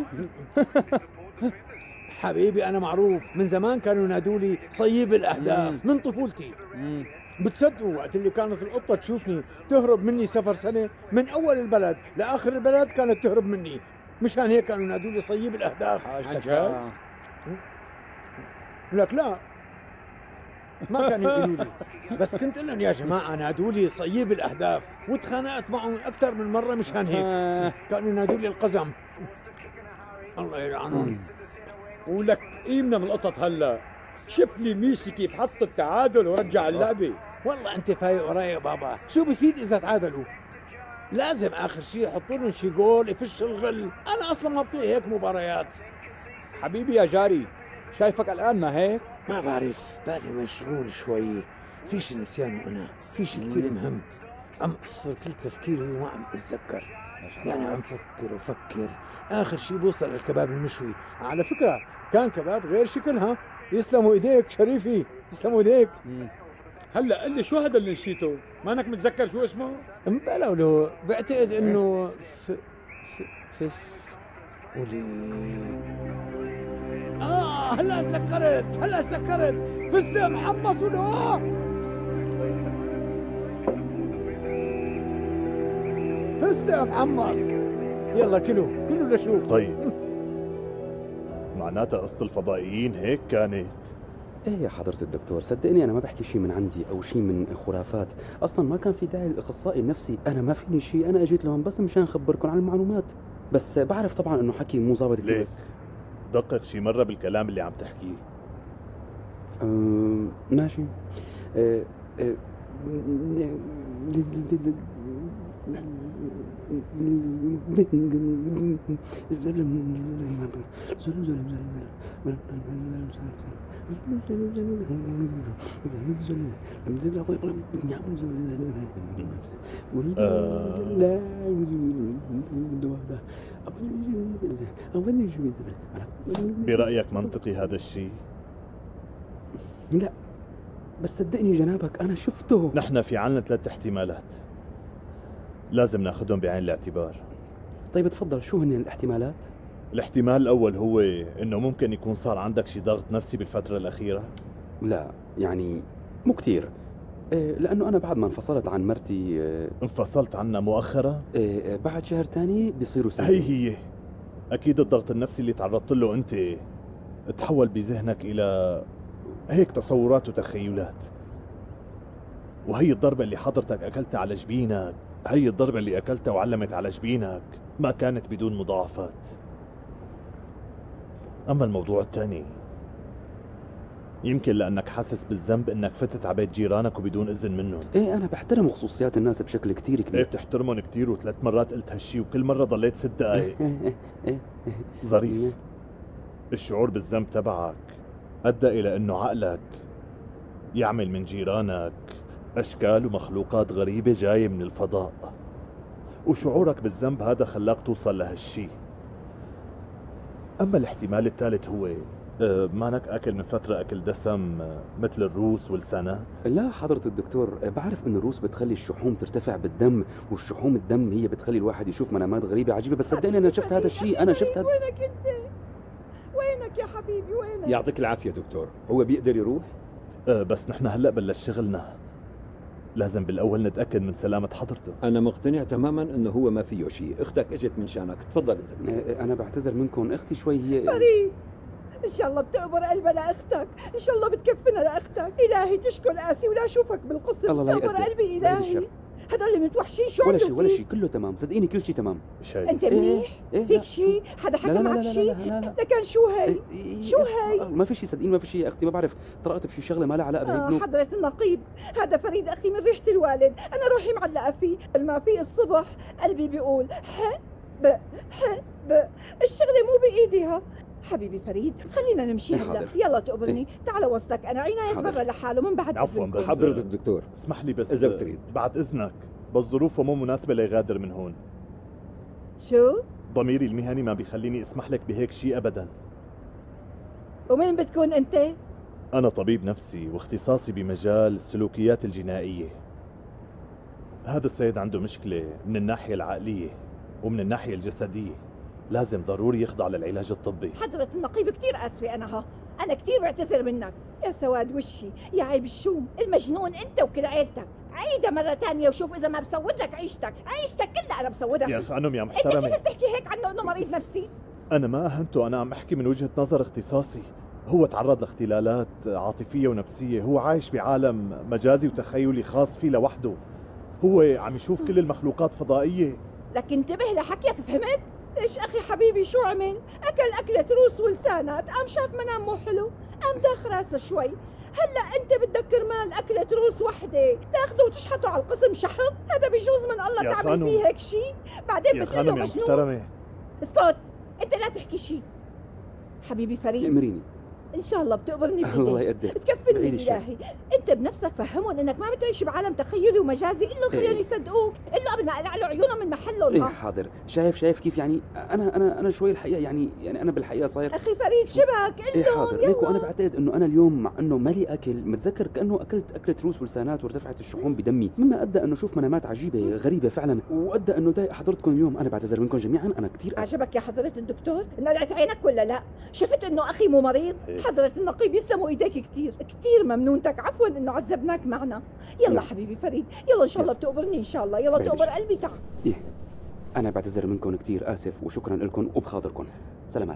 حبيبي انا معروف من زمان، كانوا ينادوا لي صيب الاهداف من طفولتي. بتصدقوا وقت اللي كانت القطة تشوفني تهرب مني سفر سنة، من اول البلد لاخر البلد كانت تهرب مني، مشان هيك كانوا ينادوا لي صيب الاهداف.
عجب.
لك لا ما كانوا يقولوا لي، بس كنت اقول لهم يا جماعه نادوا لي صيب الاهداف، وتخانقت معهم اكثر من مره مشان هيك كانوا ينادوا لي القزم. الله يلعنهم.
ولك قيمنا من القطط هلا. شوف لي ميسي كيف حط التعادل ورجع اللعبه.
والله انت فايق وراي يا بابا، شو بفيد اذا تعادلوا؟ لازم اخر شيء يحطوا لهم شي جول يفش الغل، انا اصلا ما بطيق هيك مباريات.
حبيبي يا جاري شايفك الان ما هيك؟
ما بعرف، بالي مشغول شوي، في شي نسيان وانا، في شي كثير مهم، عم اصير كل تفكيري وما عم اتذكر، يعني عم فكر وفكر، اخر شي بوصل للكباب المشوي، على فكرة كان كباب غير شكلها، يسلموا ايديك شريفي، يسلموا ايديك.
هلا قل لي شو هذا اللي نسيته؟ مانك متذكر شو اسمه؟
مبلا ولو بعتقد انه ف... ف... فس ولي اه هلا سكرت هلا سكرت فزت محمص ولو فزت محمص. يلا كلوا كلوا لشوف.
طيب معناتها قصة الفضائيين هيك كانت؟
ايه يا حضرة الدكتور، صدقني انا ما بحكي شيء من عندي او شيء من خرافات، اصلا ما كان في داعي للاخصائي النفسي، انا ما فيني شيء، انا اجيت لهم بس مشان اخبركم عن المعلومات، بس بعرف طبعا انه حكي مو ظابط كثير. بس
دقق شي مرة بالكلام اللي عم تحكيه.
أه ماشي. أه أه
برأيك منطقي هذا الشيء؟
لا بس صدقني جنابك أنا شفته.
نحن في عنا ثلاث احتمالات لازم ناخذهم بعين الاعتبار.
طيب تفضل، شو هن الاحتمالات؟
الاحتمال الأول هو إنه ممكن يكون صار عندك شي ضغط نفسي بالفترة الأخيرة.
لا يعني مو كتير، إيه لأنه أنا بعد ما انفصلت عن مرتي. إيه
انفصلت عنها مؤخرا؟
إيه بعد شهر تاني بيصيروا سنة.
هي هي أكيد الضغط النفسي اللي تعرضت له أنت تحول بذهنك إلى هيك تصورات وتخيلات، وهي الضربة اللي حضرتك أكلتها على جبينك، هي الضربة اللي أكلتها وعلمت على جبينك ما كانت بدون مضاعفات. أما الموضوع الثاني يمكن لأنك حاسس بالذنب إنك فتت على بيت جيرانك وبدون إذن منهم.
إيه أنا بحترم خصوصيات الناس بشكل كتير كبير.
إيه بتحترمهم كتير، وثلاث مرات قلت هالشي وكل مرة ضليت ست دقايق. ظريف. الشعور بالذنب تبعك أدى إلى إنه عقلك يعمل من جيرانك أشكال ومخلوقات غريبة جاية من الفضاء، وشعورك بالذنب هذا خلاك توصل لهالشي. أما الاحتمال الثالث هو أه مانك أكل من فترة أكل دسم أه مثل الروس والسنات؟
لا حضرة الدكتور، بعرف إن الروس بتخلي الشحوم ترتفع بالدم، والشحوم الدم هي بتخلي الواحد يشوف منامات غريبة عجيبة، بس صدقني أنا شفت هذا الشيء، أنا شفت هذا.
وينك أنت؟ وينك يا حبيبي وينك؟
يعطيك العافية دكتور، هو بيقدر يروح؟
أه بس نحن هلأ بلش شغلنا، لازم بالأول نتأكد من سلامة حضرته.
أنا مقتنع تماما إنه هو ما فيه شيء، أختك إجت من شانك، تفضل إذا بدك.
أنا بعتذر منكم، أختي شوي هي
فريد، إن شاء الله بتقبر قلبها لأختك، إن شاء الله بتكفنا لأختك، إلهي تشكر قاسي ولا أشوفك بالقصة، بتقبر قلبي إلهي. هدول متوحشين شو
ولا
عملوا
شيء ولا
فيك؟
شيء، كله تمام، صدقيني كل شيء تمام.
شايف
انت
إيه،
منيح؟
إيه،
فيك
لا،
شيء؟ حدا حكى
لا، لا،
معك
لا، لا،
شيء؟
لا، لا.
لكن شو هي؟ شو هي؟
ما في شيء صدقيني، ما في شيء يا اختي، ما بعرف، طرقت بشي شغله ما لها علاقه
آه
بهالذنوب.
حضرة النقيب، هذا فريد أخي من ريحة الوالد، أنا روحي معلقة فيه، ما في الصبح قلبي بيقول حب حب، الشغلة مو بإيديها. حبيبي فريد خلينا نمشي
إيه
هلا،
حاضر.
يلا تقبرني،
إيه.
تعال وصلك أنا، عناية
حاضر.
برا لحاله من بعد
عفوا
إذنكم.
بس
حضرة الدكتور
اسمح لي بس
إذا بتريد.
بعد إذنك، بس ظروفه مو مناسبة ليغادر من هون.
شو؟
ضميري المهني ما بيخليني اسمح لك بهيك شيء أبدا.
ومين بتكون أنت؟
أنا طبيب نفسي واختصاصي بمجال السلوكيات الجنائية. هذا السيد عنده مشكلة من الناحية العقلية ومن الناحية الجسدية، لازم ضروري يخضع للعلاج الطبي.
حضرة النقيب كتير أسفة أنا ها، أنا كتير بعتذر منك. يا سواد وشي، يا عيب الشوم، المجنون أنت وكل عيلتك. عيدها مرة تانية وشوف إذا ما بسود لك عيشتك، عيشتك كلها أنا بسودها.
يا خانم يا
أنت
محترمة،
كيف بتحكي هيك عنه إنه مريض نفسي؟
أنا ما أهنته، أنا عم أحكي من وجهة نظر اختصاصي. هو تعرض لاختلالات عاطفية ونفسية، هو عايش بعالم مجازي وتخيلي خاص فيه لوحده. هو عم يشوف كل المخلوقات فضائية.
لكن انتبه لحكيك، فهمت؟ ليش أخي حبيبي شو عمل؟ أكل أكلة روس ولسانات، قام شاف منام مو حلو، قام داخ راسه شوي. هلا أنت بدك كرمال أكلة روس وحدة تاخده وتشحطه على القسم شحط؟ هذا بيجوز من الله
يا
تعمل
خانم.
فيه هيك شيء؟ بعدين
يا
بتقول له
خانم يا
مجنون.
محترمة،
اسكت، أنت لا تحكي شيء. حبيبي فريد
امريني.
إن شاء الله بتقبرني
الله
بإيديك،
يقدر.
بتكفلني
بعيد الشر.
إلهي. أنت بنفسك فهمهم إنك ما بتعيش بعالم تخيلي ومجازي، إلا خليهم
إيه.
يصدقوك، إلا قبل ما أقلع له عيونهم من محلهم.
ايه
ها
حاضر، شايف شايف كيف يعني انا انا انا شوي الحقيقه يعني يعني انا بالحقيقه صاير.
أخي فريد شبك
ايه
إنهم
حاضر، ليك وانا بعتقد انه انا اليوم مع انه مالي اكل متذكر كانه اكلت اكله روس ولسانات وارتفعت الشحوم بدمي، مما ادى انه اشوف منامات عجيبه غريبه فعلا، وادى انه ضايق حضرتكم اليوم. انا بعتذر منكم جميعا، انا كثير اسف.
عجبك يا حضرة الدكتور؟ نلعت عينك ولا لا؟ شفت انه اخي مو مريض؟
إيه.
حضرة النقيب يسلموا ايديك كثير، كثير ممنونتك، عفوا انه عذبناك معنا. يلا
نعم.
حبيبي فريد، يلا ان شاء الله بتقبرني ان شاء الله، يلا
بعد
تقبر
الشر.
قلبي تعال.
ايه انا بعتذر منكم كثير، اسف وشكرا لكم وبخاطركم. سلامات.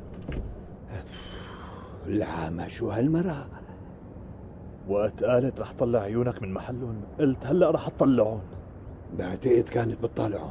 العامة شو هالمرة؟
وقت قالت رح طلع عيونك من محلهم، قلت هلا رح اطلعهم.
بعتقد كانت بتطالعهم.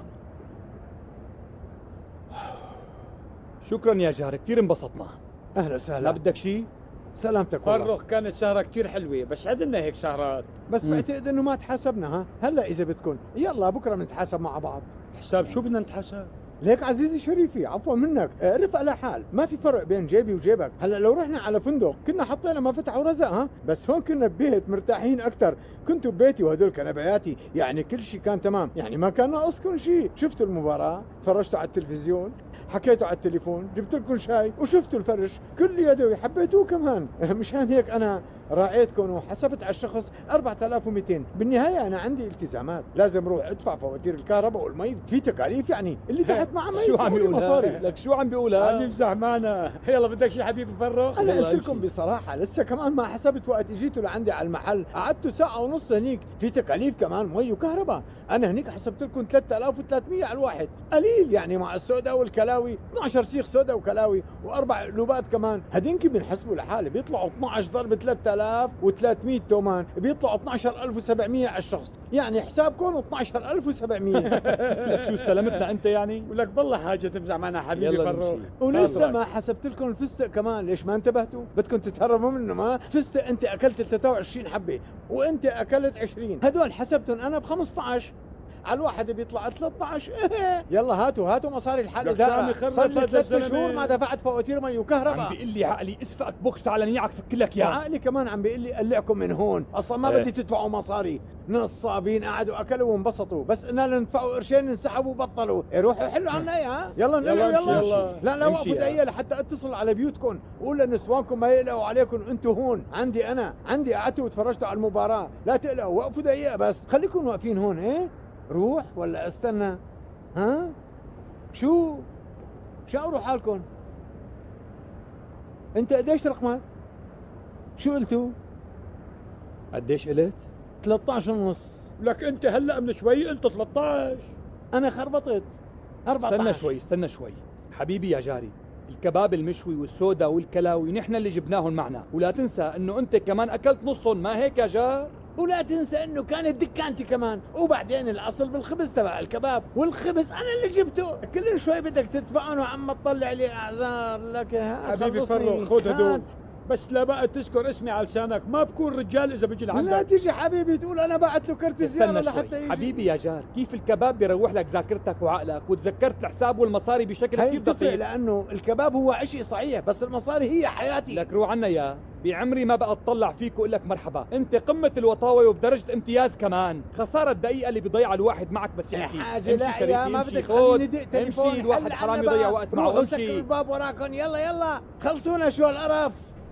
شكرا يا جار، كثير انبسطنا.
اهلا
لا
وسهلا.
بدك شيء؟
سلامتك والله.
فرخ كانت شهرة كتير حلوة، بس عدلنا هيك شهرات.
بس بعتقد انه ما تحاسبنا. ها هلا اذا بدكم يلا بكره بنتحاسب مع بعض.
حساب شو بدنا نتحاسب؟
ليك عزيزي شريفي، عفوا منك، آه، رفقة لحال، ما في فرق بين جيبي وجيبك. هلا لو رحنا على فندق كنا حطينا ما فتح ورزق، ها بس هون كنا ببيت مرتاحين اكثر. كنتوا ببيتي وهدول كنبياتي، يعني كل شيء كان تمام، يعني ما كان ناقصكم شيء. شفتوا المباراة، تفرجتوا على التلفزيون، حكيتوا على التليفون، جبت لكم شاي وشفتوا الفرش، كل يدوي حبيتوه كمان. مشان هيك انا راعيتكم وحسبت على الشخص أربعة آلاف ومئتين. بالنهايه انا عندي التزامات، لازم اروح ادفع فواتير الكهرباء والمي، في تكاليف، يعني اللي تحت معه ما
شو عم
يدفعوا لي
بيقول
مصاري.
لك؟ شو عم بيقولها؟
عم يمزح معنا. يلا بدك شي حبيبي فرخ؟
انا
يلا
قلت لكم
امشي.
بصراحه لسه كمان ما حسبت وقت اجيتوا لعندي على المحل، قعدتوا ساعه ونص هنيك، في تكاليف كمان مي وكهرباء. انا هنيك حسبت لكم ثلاثة آلاف وثلاثمئة على الواحد، قليل يعني مع السودا والكلاوي، اثنعش سيخ سودا وكلاوي واربع قلوبات كمان، هدينك بنحسبوا لحالي بيطلعوا اثنعش ضرب ثلاثة آلاف وثلاثمئة تومان، بيطلعوا اثنعش ألف وسبعمئة على الشخص، يعني حسابكم اثنعش ألف وسبعمئة.
لك شو استلمتنا انت يعني؟
ولك بالله حاجة تمزح معنا حبيبي
يلا
فرخ.
نمشي.
ولسه ما حسبت لكم الفستق كمان، ليش ما انتبهتوا؟ بدكم تتهربوا منه. ما فستق انت اكلت ثلاثة وعشرين حبه وانت اكلت عشرين، هدول حسبتهم انا ب خمسطعش، على الواحد بيطلع ثلاثة عشر. يلا هاتوا هاتوا مصاري الحال
لك سامي
اداره،
خربط
صار لي
هذا
ثلاث
الزلمة.
شهور ما دفعت فواتير مي وكهرباء.
عم بيقول لي عقلي اسفقك بوكس على نيعك فك لك اياه.
وعقلي كمان عم بيقول لي قلعكم من هون، اصلا ما
إيه.
بدي تدفعوا مصاري. نصابين قعدوا اكلوا وانبسطوا، بس قلنا لهم ندفعوا قرشين انسحبوا وبطلوا. إيه روحوا حلوا عنا اياها، يلا نلعب
يلا
يلا,
امشي،
يلا.
يلا.
لا لا
امشي
وقفوا
يا.
دقيقه لحتى اتصل على بيوتكم وقول لنسوانكم ما يقلقوا عليكم، انتوا هون عندي، انا عندي، قعدتوا وتفرجتوا على المباراه، لا تقلقوا، وقفوا دقيقه بس، خليكم واقفين هون. ايه روح ولا استنى؟ ها شو شاوروا حالكم. انت قديش رقمك؟ شو قلتوا؟
قديش قلت؟
ثلاثة عشر ونص.
لك انت هلا من شوي قلت ثلاثة عشر.
انا خربطت أربعة عشر.
استنى شوي استنى شوي حبيبي يا جاري، الكباب المشوي والسودا والكلاوي نحن اللي جبناهم معنا، ولا تنسى انه انت كمان اكلت نصهم، ما هيك يا جار؟
ولا تنسى انه كانت دكانتي كمان، وبعدين الاصل بالخبز تبع الكباب، والخبز انا اللي جبته. كل شوي بدك تدفعون وعم تطلع لي اعذار لك. هات
حبيبي فرغ خذ هدوء، بس لا بقى تذكر اسمي على لسانك، ما بكون رجال اذا بيجي لعندك.
لا تيجي حبيبي تقول انا بعت له كرت زياره لحتى يجي.
حبيبي يا جار، كيف الكباب بيروح لك ذاكرتك وعقلك وتذكرت الحساب والمصاري بشكل كثير دقيق.
لانه الكباب هو عشي صحيح، بس المصاري هي حياتي.
لك روح عنا يا بعمري ما بقى اطلع فيك واقول لك مرحبا، انت قمه الوطاوه وبدرجه امتياز كمان. خساره الدقيقه اللي بيضيعها الواحد معك بس يحكي.
حاجه لا يا ما بدك تخليني دق تليفون.
امشي، الواحد حرام يضيع وقت معه. امشي
سكروا الباب وراكم. يلا يلا خلصونا شو هالقرف.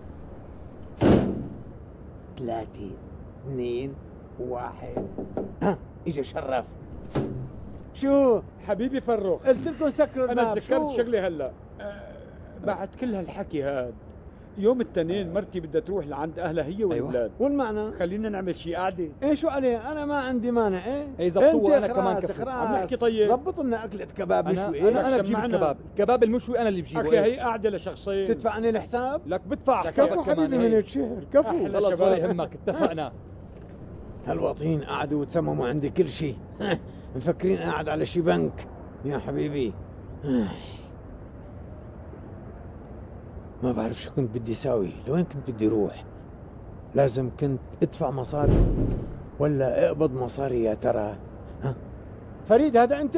ثلاثة اثنين واحد. ها اجا شرف. شو
حبيبي فرخ،
قلت لكم سكروا الباب.
انا تذكرت شغله هلا. أه بعد كل هالحكي هاد، يوم التنين مرتي بدها تروح لعند اهلها هي والولاد.
أيوة. والمعنى
خلينا نعمل شي قعده.
ايه شو عليه؟ انا ما عندي مانع. ايه
ايه زبطوه. انا كمان
كفر.
عم نحكي طيب.
زبط لنا اكله كباب
أنا
مشوي.
انا انا بجيب الكباب، الكباب المشوي انا اللي بجيبه.
اخي هي قاعده لشخصين.
تدفعني الحساب؟
لك بدفع
كفو حبيبي من الشهر. كفو
خلص ولا يهمك، اتفقنا.
هالواطين قعدوا وتسمموا عندي كل شيء. مفكرين قاعد على شي بنك يا حبيبي. ما بعرف شو كنت بدي ساوي، لوين كنت بدي روح. لازم كنت ادفع مصاري ولا اقبض مصاري يا ترى. ها فريد هذا انت؟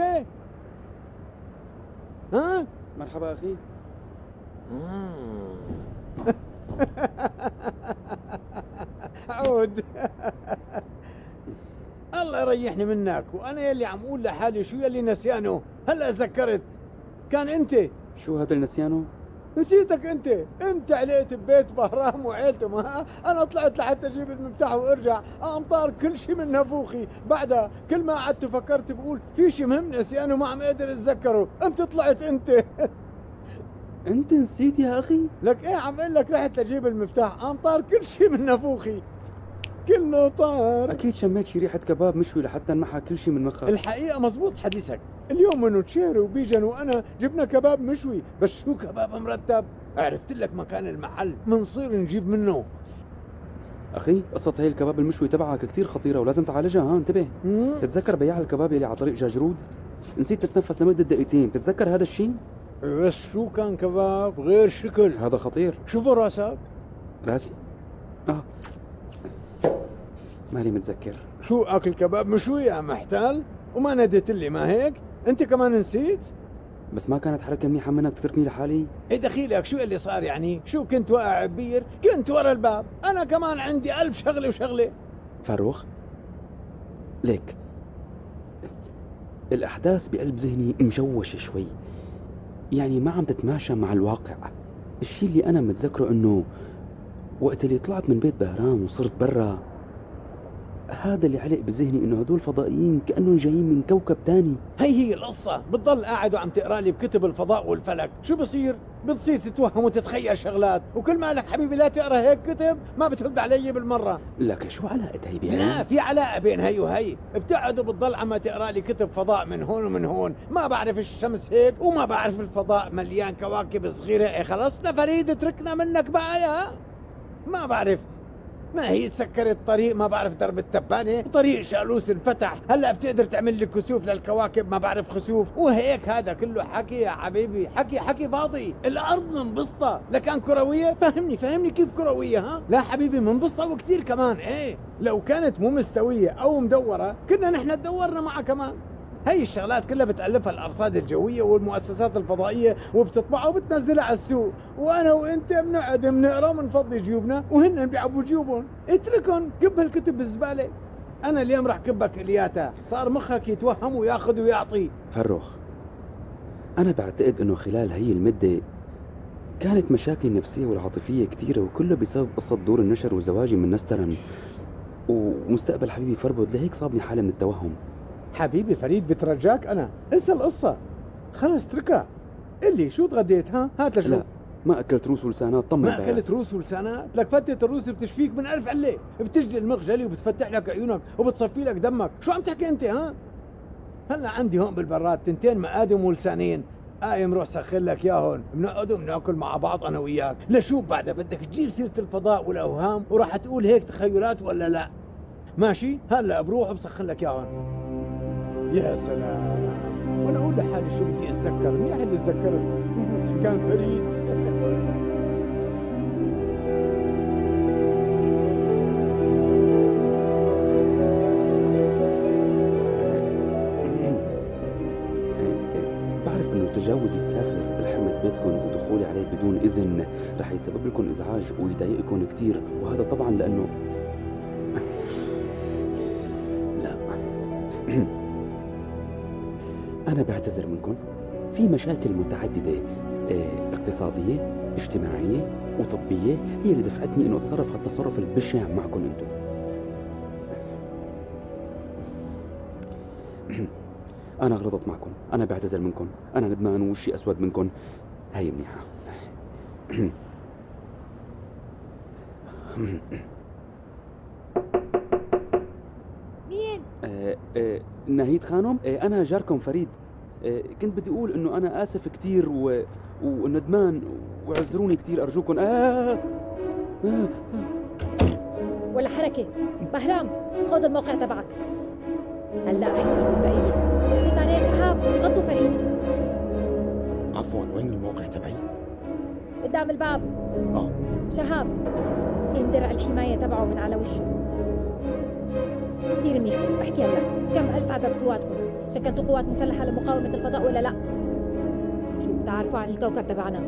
ها
مرحبا اخي.
عود. الله يريحني منك، وانا يلي عم اقول لحالي شو يلي نسيانه. هلا ذكرت كان انت.
شو هذا اللي نسيانه؟
نسيتك انت. انت علقت ببيت بهرام وعيلته. ما انا طلعت لحتى اجيب المفتاح وارجع، امطار كل شيء من نافوخي. بعدها كل ما قعدت فكرت بقول في شيء مهم نسيانه ما عم اقدر اتذكره. انت طلعت انت.
انت نسيت يا اخي؟
لك ايه عم اقول لك رحت لجيب المفتاح، امطار كل شيء من نافوخي كله طار.
اكيد شميت شي ريحه كباب مشوي لحتى انمحى كل شيء من مخك.
الحقيقه مزبوط حديثك. اليوم منو تشير وبيجن وانا جبنا كباب مشوي، بس شو كباب مرتب. عرفت لك مكان المحل منصير نجيب منه.
اخي قصه هي الكباب المشوي تبعك كثير خطيره ولازم تعالجها. ها انتبه. تتذكر بياع الكباب يلي على طريق جاجرود؟ نسيت تتنفس لمده دقيقتين، بتتذكر هذا الشيء؟
بس شو كان كباب غير شكل.
هذا خطير.
شوفوا راسك.
راسي؟ اه مالي متذكر.
شو اكل كباب مشوي يا محتال وما ناديت لي؟ ما هيك انت كمان نسيت؟
بس ما كانت حركه منيحه منك تتركني لحالي.
ايه دخيلك شو اللي صار يعني؟ شو كنت واقع ببير؟ كنت ورا الباب. انا كمان عندي ألف شغله وشغله.
فاروق ليك الاحداث بقلب ذهني مشوشه شوي، يعني ما عم تتماشى مع الواقع. الشيء اللي انا متذكره انه وقت اللي طلعت من بيت بهرام وصرت برا، هذا اللي علق بذهني انه هدول فضائيين كانهم جايين من كوكب تاني.
هي هي القصه. بتضل قاعد وعم تقرا لي بكتب الفضاء والفلك، شو بصير؟ بتصير تتوهم وتتخيل شغلات، وكل ما لك حبيبي لا تقرا هيك كتب ما بترد علي بالمره.
لك شو علاقه هي بهي؟
لا في علاقه بين هي وهي. بتقعد وبتضل عم تقرا لي كتب فضاء من هون ومن هون، ما بعرف الشمس هيك وما بعرف الفضاء مليان كواكب صغيره. ايه خلصنا فريد اتركنا منك بقى. يا ما بعرف، ما هي سكرت الطريق، ما بعرف درب التبانه، وطريق شالوس انفتح. هلا بتقدر تعمل لي كسوف للكواكب، ما بعرف خسوف وهيك. هذا كله حكي يا حبيبي، حكي حكي فاضي. الارض منبسطه، لكان كرويه. فهمني فهمني كيف كرويه. ها لا حبيبي منبسطه وكثير كمان. ايه لو كانت مو مستويه او مدوره كنا نحن تدورنا معها كمان. هي الشغلات كلها بتألفها الأرصاد الجوية والمؤسسات الفضائية وبتطبعها وبتنزلها على السوق، وأنا وأنت بنقعد بنقرا وبنفضي جيوبنا وهن بيعبوا جيوبهم. اتركهم، كب هالكتب بالزبالة. أنا اليوم رح كبك إلياتا، صار مخك يتوهم وياخذ ويعطي.
فروخ أنا بعتقد إنه خلال هي المدة كانت مشاكل نفسية والعاطفية كثيرة، وكله بسبب قصة دور النشر وزواجي من نسترن ومستقبل حبيبي فربد، لهيك صابني حالة من التوهم.
حبيبي فريد بترجاك أنا انسى القصة، خلص اتركها. اللي شو تغديت؟ ها هات لشوف.
لا ما أكلت روس ولسانات. طمن
ما أكلت روس ولسانات؟ لك فتة الروس بتشفيك من ألف علة، بتجلي المخجلي وبتفتح لك عيونك وبتصفي لك دمك. شو عم تحكي أنت؟ ها هلا عندي هون بالبراد تنتين مقادم ولسانين، قايم روح سخن لك ياهن، بنقعد وبناكل مع بعض انا وياك. لشو بعدها بدك تجيب سيره الفضاء والاوهام وراح تقول هيك تخيلات ولا لا؟ ماشي هلا بروح بسخن لك اياهم.
يا سلام، وانا اقول لحالي شو بدي اتذكر، منيح اللي تذكرت. كان فريد.
بعرف انه تجاوزي السافر لحرمة بيتكم ودخولي عليه بدون اذن رح يسبب لكم ازعاج ويضايقكم كثير، وهذا طبعا لانه لا انا بعتذر منكم. في مشاكل متعدده اه اقتصاديه اجتماعيه وطبيه هي اللي دفعتني انه اتصرف هالتصرف البشع معكم انتم. أنا غلطت معكم، أنا بعتذر منكم، أنا ندمان ووشي أسود منكم. هاي منيحة.
مين؟
آه آه ناهيد خانم. آه أنا جاركم فريد. آه كنت بدي أقول إنه أنا آسف كتير و... وندمان وعذروني كتير أرجوكم. آه آه آه
ولا حركة. بهرام خذ الموقع تبعك. هلا رح يسوي البقية. زيد عليه شهاب غطوا فريد.
عفوا وين الموقع تبعي؟
قدام الباب.
اه
شهاب قيم درع الحماية تبعه من على وشه. كثير منيح. احكي هلا كم ألف عدد قواتكم؟ شكلتوا قوات مسلحة لمقاومة الفضاء ولا لا؟ شو بتعرفوا عن الكوكب تبعنا؟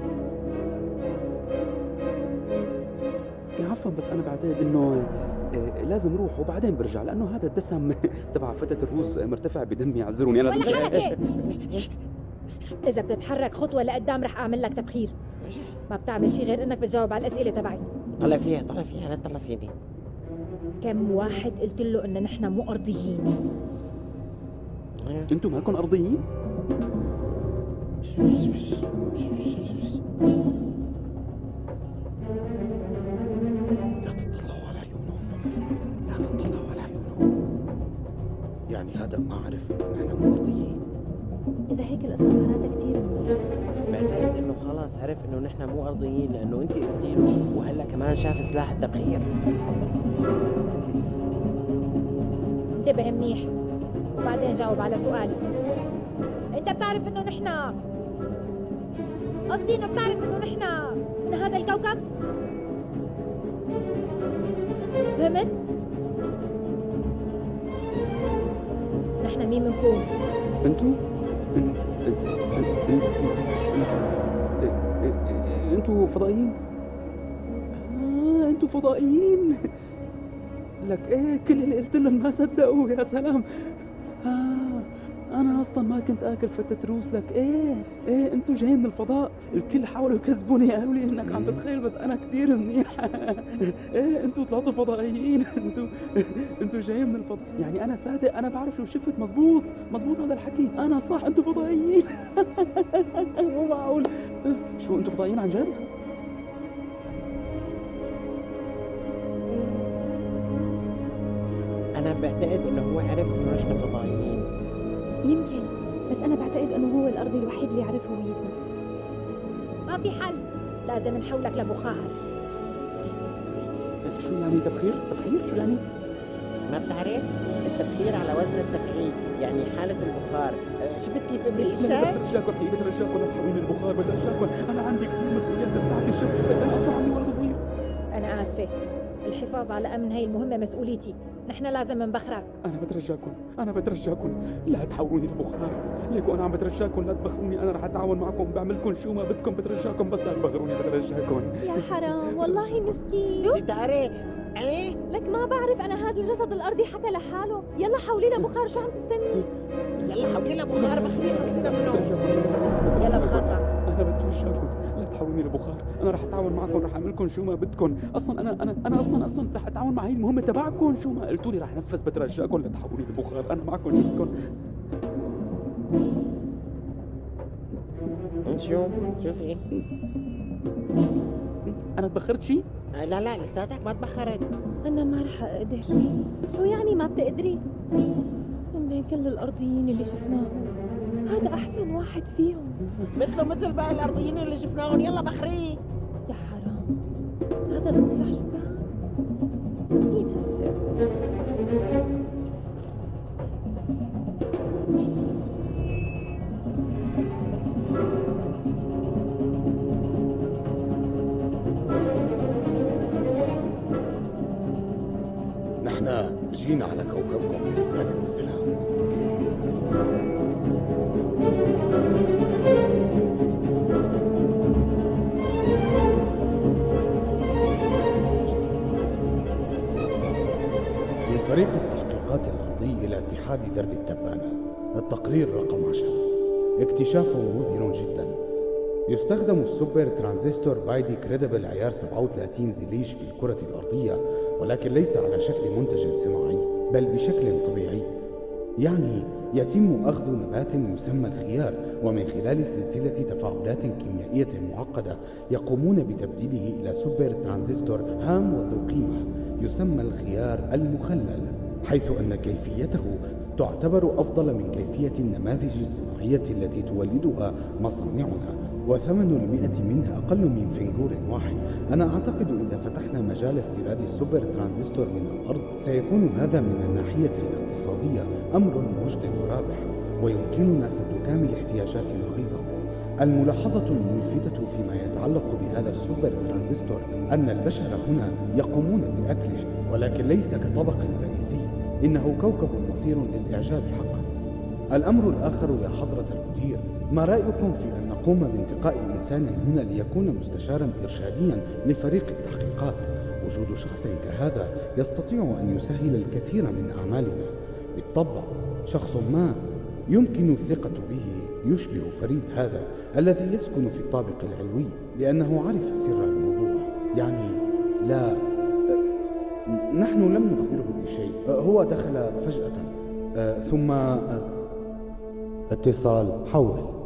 عفوا بس أنا بعتقد إنه آه لازم روح وبعدين برجع، لأنه هذا الدسم تبع فتاة الروس مرتفع بدمي. اعذروني أنا
ولا حركة. إذا بتتحرك خطوة لقدام رح أعمل لك تبخير. ما بتعمل شيء غير إنك بتجاوب على الأسئلة تبعي.
طلع فيها طلع فيها لا تطلع فيني.
كم واحد قلت له إن نحن مو أرضيين؟
أنتم مالكم أرضيين؟
يعني هذا ما عرف انه نحن مو ارضيين؟
اذا هيك القصه معناتها كثير منيح.
بعتقد انه خلاص عرف انه نحن مو ارضيين لانه انت قلتي له، وهلا كمان شاف سلاح التبخير.
انتبه منيح وبعدين جاوب على سؤالي. انت بتعرف انه نحن قصدي انه بتعرف انه نحن من هذا الكوكب؟ فهمت؟ نحن مين منكون؟
انتو؟ انتو فضائيين؟ آه انتو فضائيين؟ لك ايه كل اللي قلت لهم ما صدقوا. يا سلام. آه انا اصلا ما كنت اكل فتة روس. لك ايه ايه انتو جايين من الفضاء. الكل حاولوا يكذبوني قالوا لي انك عم تتخيل، بس انا كثير منيح. ايه انتو طلعتوا فضائيين. انتو انتو جايين من الفضاء. يعني انا صادق، انا بعرف شو شفت. مزبوط مزبوط هذا الحكي. انا صح انتو فضائيين. مو معقول. شو انتو فضائيين عن جد؟
انا بعتقد انه هو عرف انه نحن فضائيين.
يمكن، بس انا بعتقد انه هو الارضي الوحيد اللي يعرف هويتنا. ما في حل، لازم نحولك لبخار.
شو يعني تبخير؟ تبخير شو يعني؟
ما بتعرف؟ التبخير على وزن التفعيل، يعني حالة البخار. شفت كيف ابريق الشاي؟
بترجاكم حبيبي، بترجاكم لا تحولوني البخار، بترجاكم. انا عندي كثير مسؤوليات الساعة الشغل، انا اصلا عندي ولد صغير.
انا اسفة، الحفاظ على امن هي المهمة مسؤوليتي. نحن لازم نبخرك.
انا بترجاكم انا بترجاكم لا تحولوني لبخار. ليكوا انا عم بترجاكم لا تبخروني. انا رح اتعاون معكم، بعمل لكم شو ما بدكم. بترجاكم بس لا تبخروني. بترجاكم.
يا حرام والله مسكين.
ستارة ايه
لك ما بعرف انا هذا الجسد الارضي حكى لحاله. يلا حولي له بخار. شو عم تستني؟
يلا حولي له بخار بخليه خلصينا منه.
يلا بخاطرك.
انا بترجاكم لا تحولوني لبخار. انا رح اتعاون معكم، رح اعمل لكم شو ما بدكم. اصلا انا انا انا اصلا اصلا رح اتعاون مع هي المهمه تبعكم. شو ما قلتوا لي رح انفذ. بترجاكم لا تحولوني لبخار. انا معكم شو بدكم.
شو شو في؟
انا تبخرت شيء؟
لا لا لساتك ما تبخرت.
انا ما رح اقدر.
شو يعني ما بتقدري؟
من بين كل الارضيين اللي شفناهم هذا احسن واحد فيهم.
مثله مثل باقي الارضيين اللي شفناهم. يلا بخريه.
يا حرام، هذا السلاح شو كان؟ مسكين هالشر.
نحن جينا على كوكبكم برسالة السلام. من فريق التحقيقات الأرضي إلى اتحاد درب التبانة. التقرير رقم عشرة. اكتشاف مذهل جدا. يستخدم السوبر ترانزستور بايدي كريدبل عيار سبعة وثلاثين زليش في الكرة الأرضية، ولكن ليس على شكل منتج صناعي بل بشكل طبيعي. يعني يتم أخذ نبات يسمى الخيار ومن خلال سلسلة تفاعلات كيميائية معقدة يقومون بتبديله إلى سوبر ترانزستور هام وذو قيمة يسمى الخيار المخلل، حيث أن كيفيته تعتبر أفضل من كيفية النماذج الصناعية التي تولدها مصانعنا، وثمن المئة منها أقل من فنجور واحد. أنا أعتقد إذا فتحنا مجال استيراد السوبر ترانزستور من الأرض سيكون هذا من الناحية الاقتصادية أمر مجد ورابح، ويمكننا سد كامل احتياجاتنا أيضا. الملاحظة الملفتة فيما يتعلق بهذا السوبر ترانزستور أن البشر هنا يقومون بأكله، ولكن ليس كطبق رئيسي، إنه كوكب مثير للإعجاب حقا. الأمر الآخر يا حضرة المدير، ما رأيكم في أن نقوم بانتقاء إنسان هنا ليكون مستشارا إرشاديا لفريق التحقيقات؟ وجود شخص كهذا يستطيع أن يسهل الكثير من أعمالنا. بالطبع شخص ما يمكن الثقة به يشبه فريد هذا الذي يسكن في الطابق العلوي، لأنه عرف سر الموضوع. يعني لا، نحن لم نخبره بشيء، هو دخل فجأة ثم اتصال حول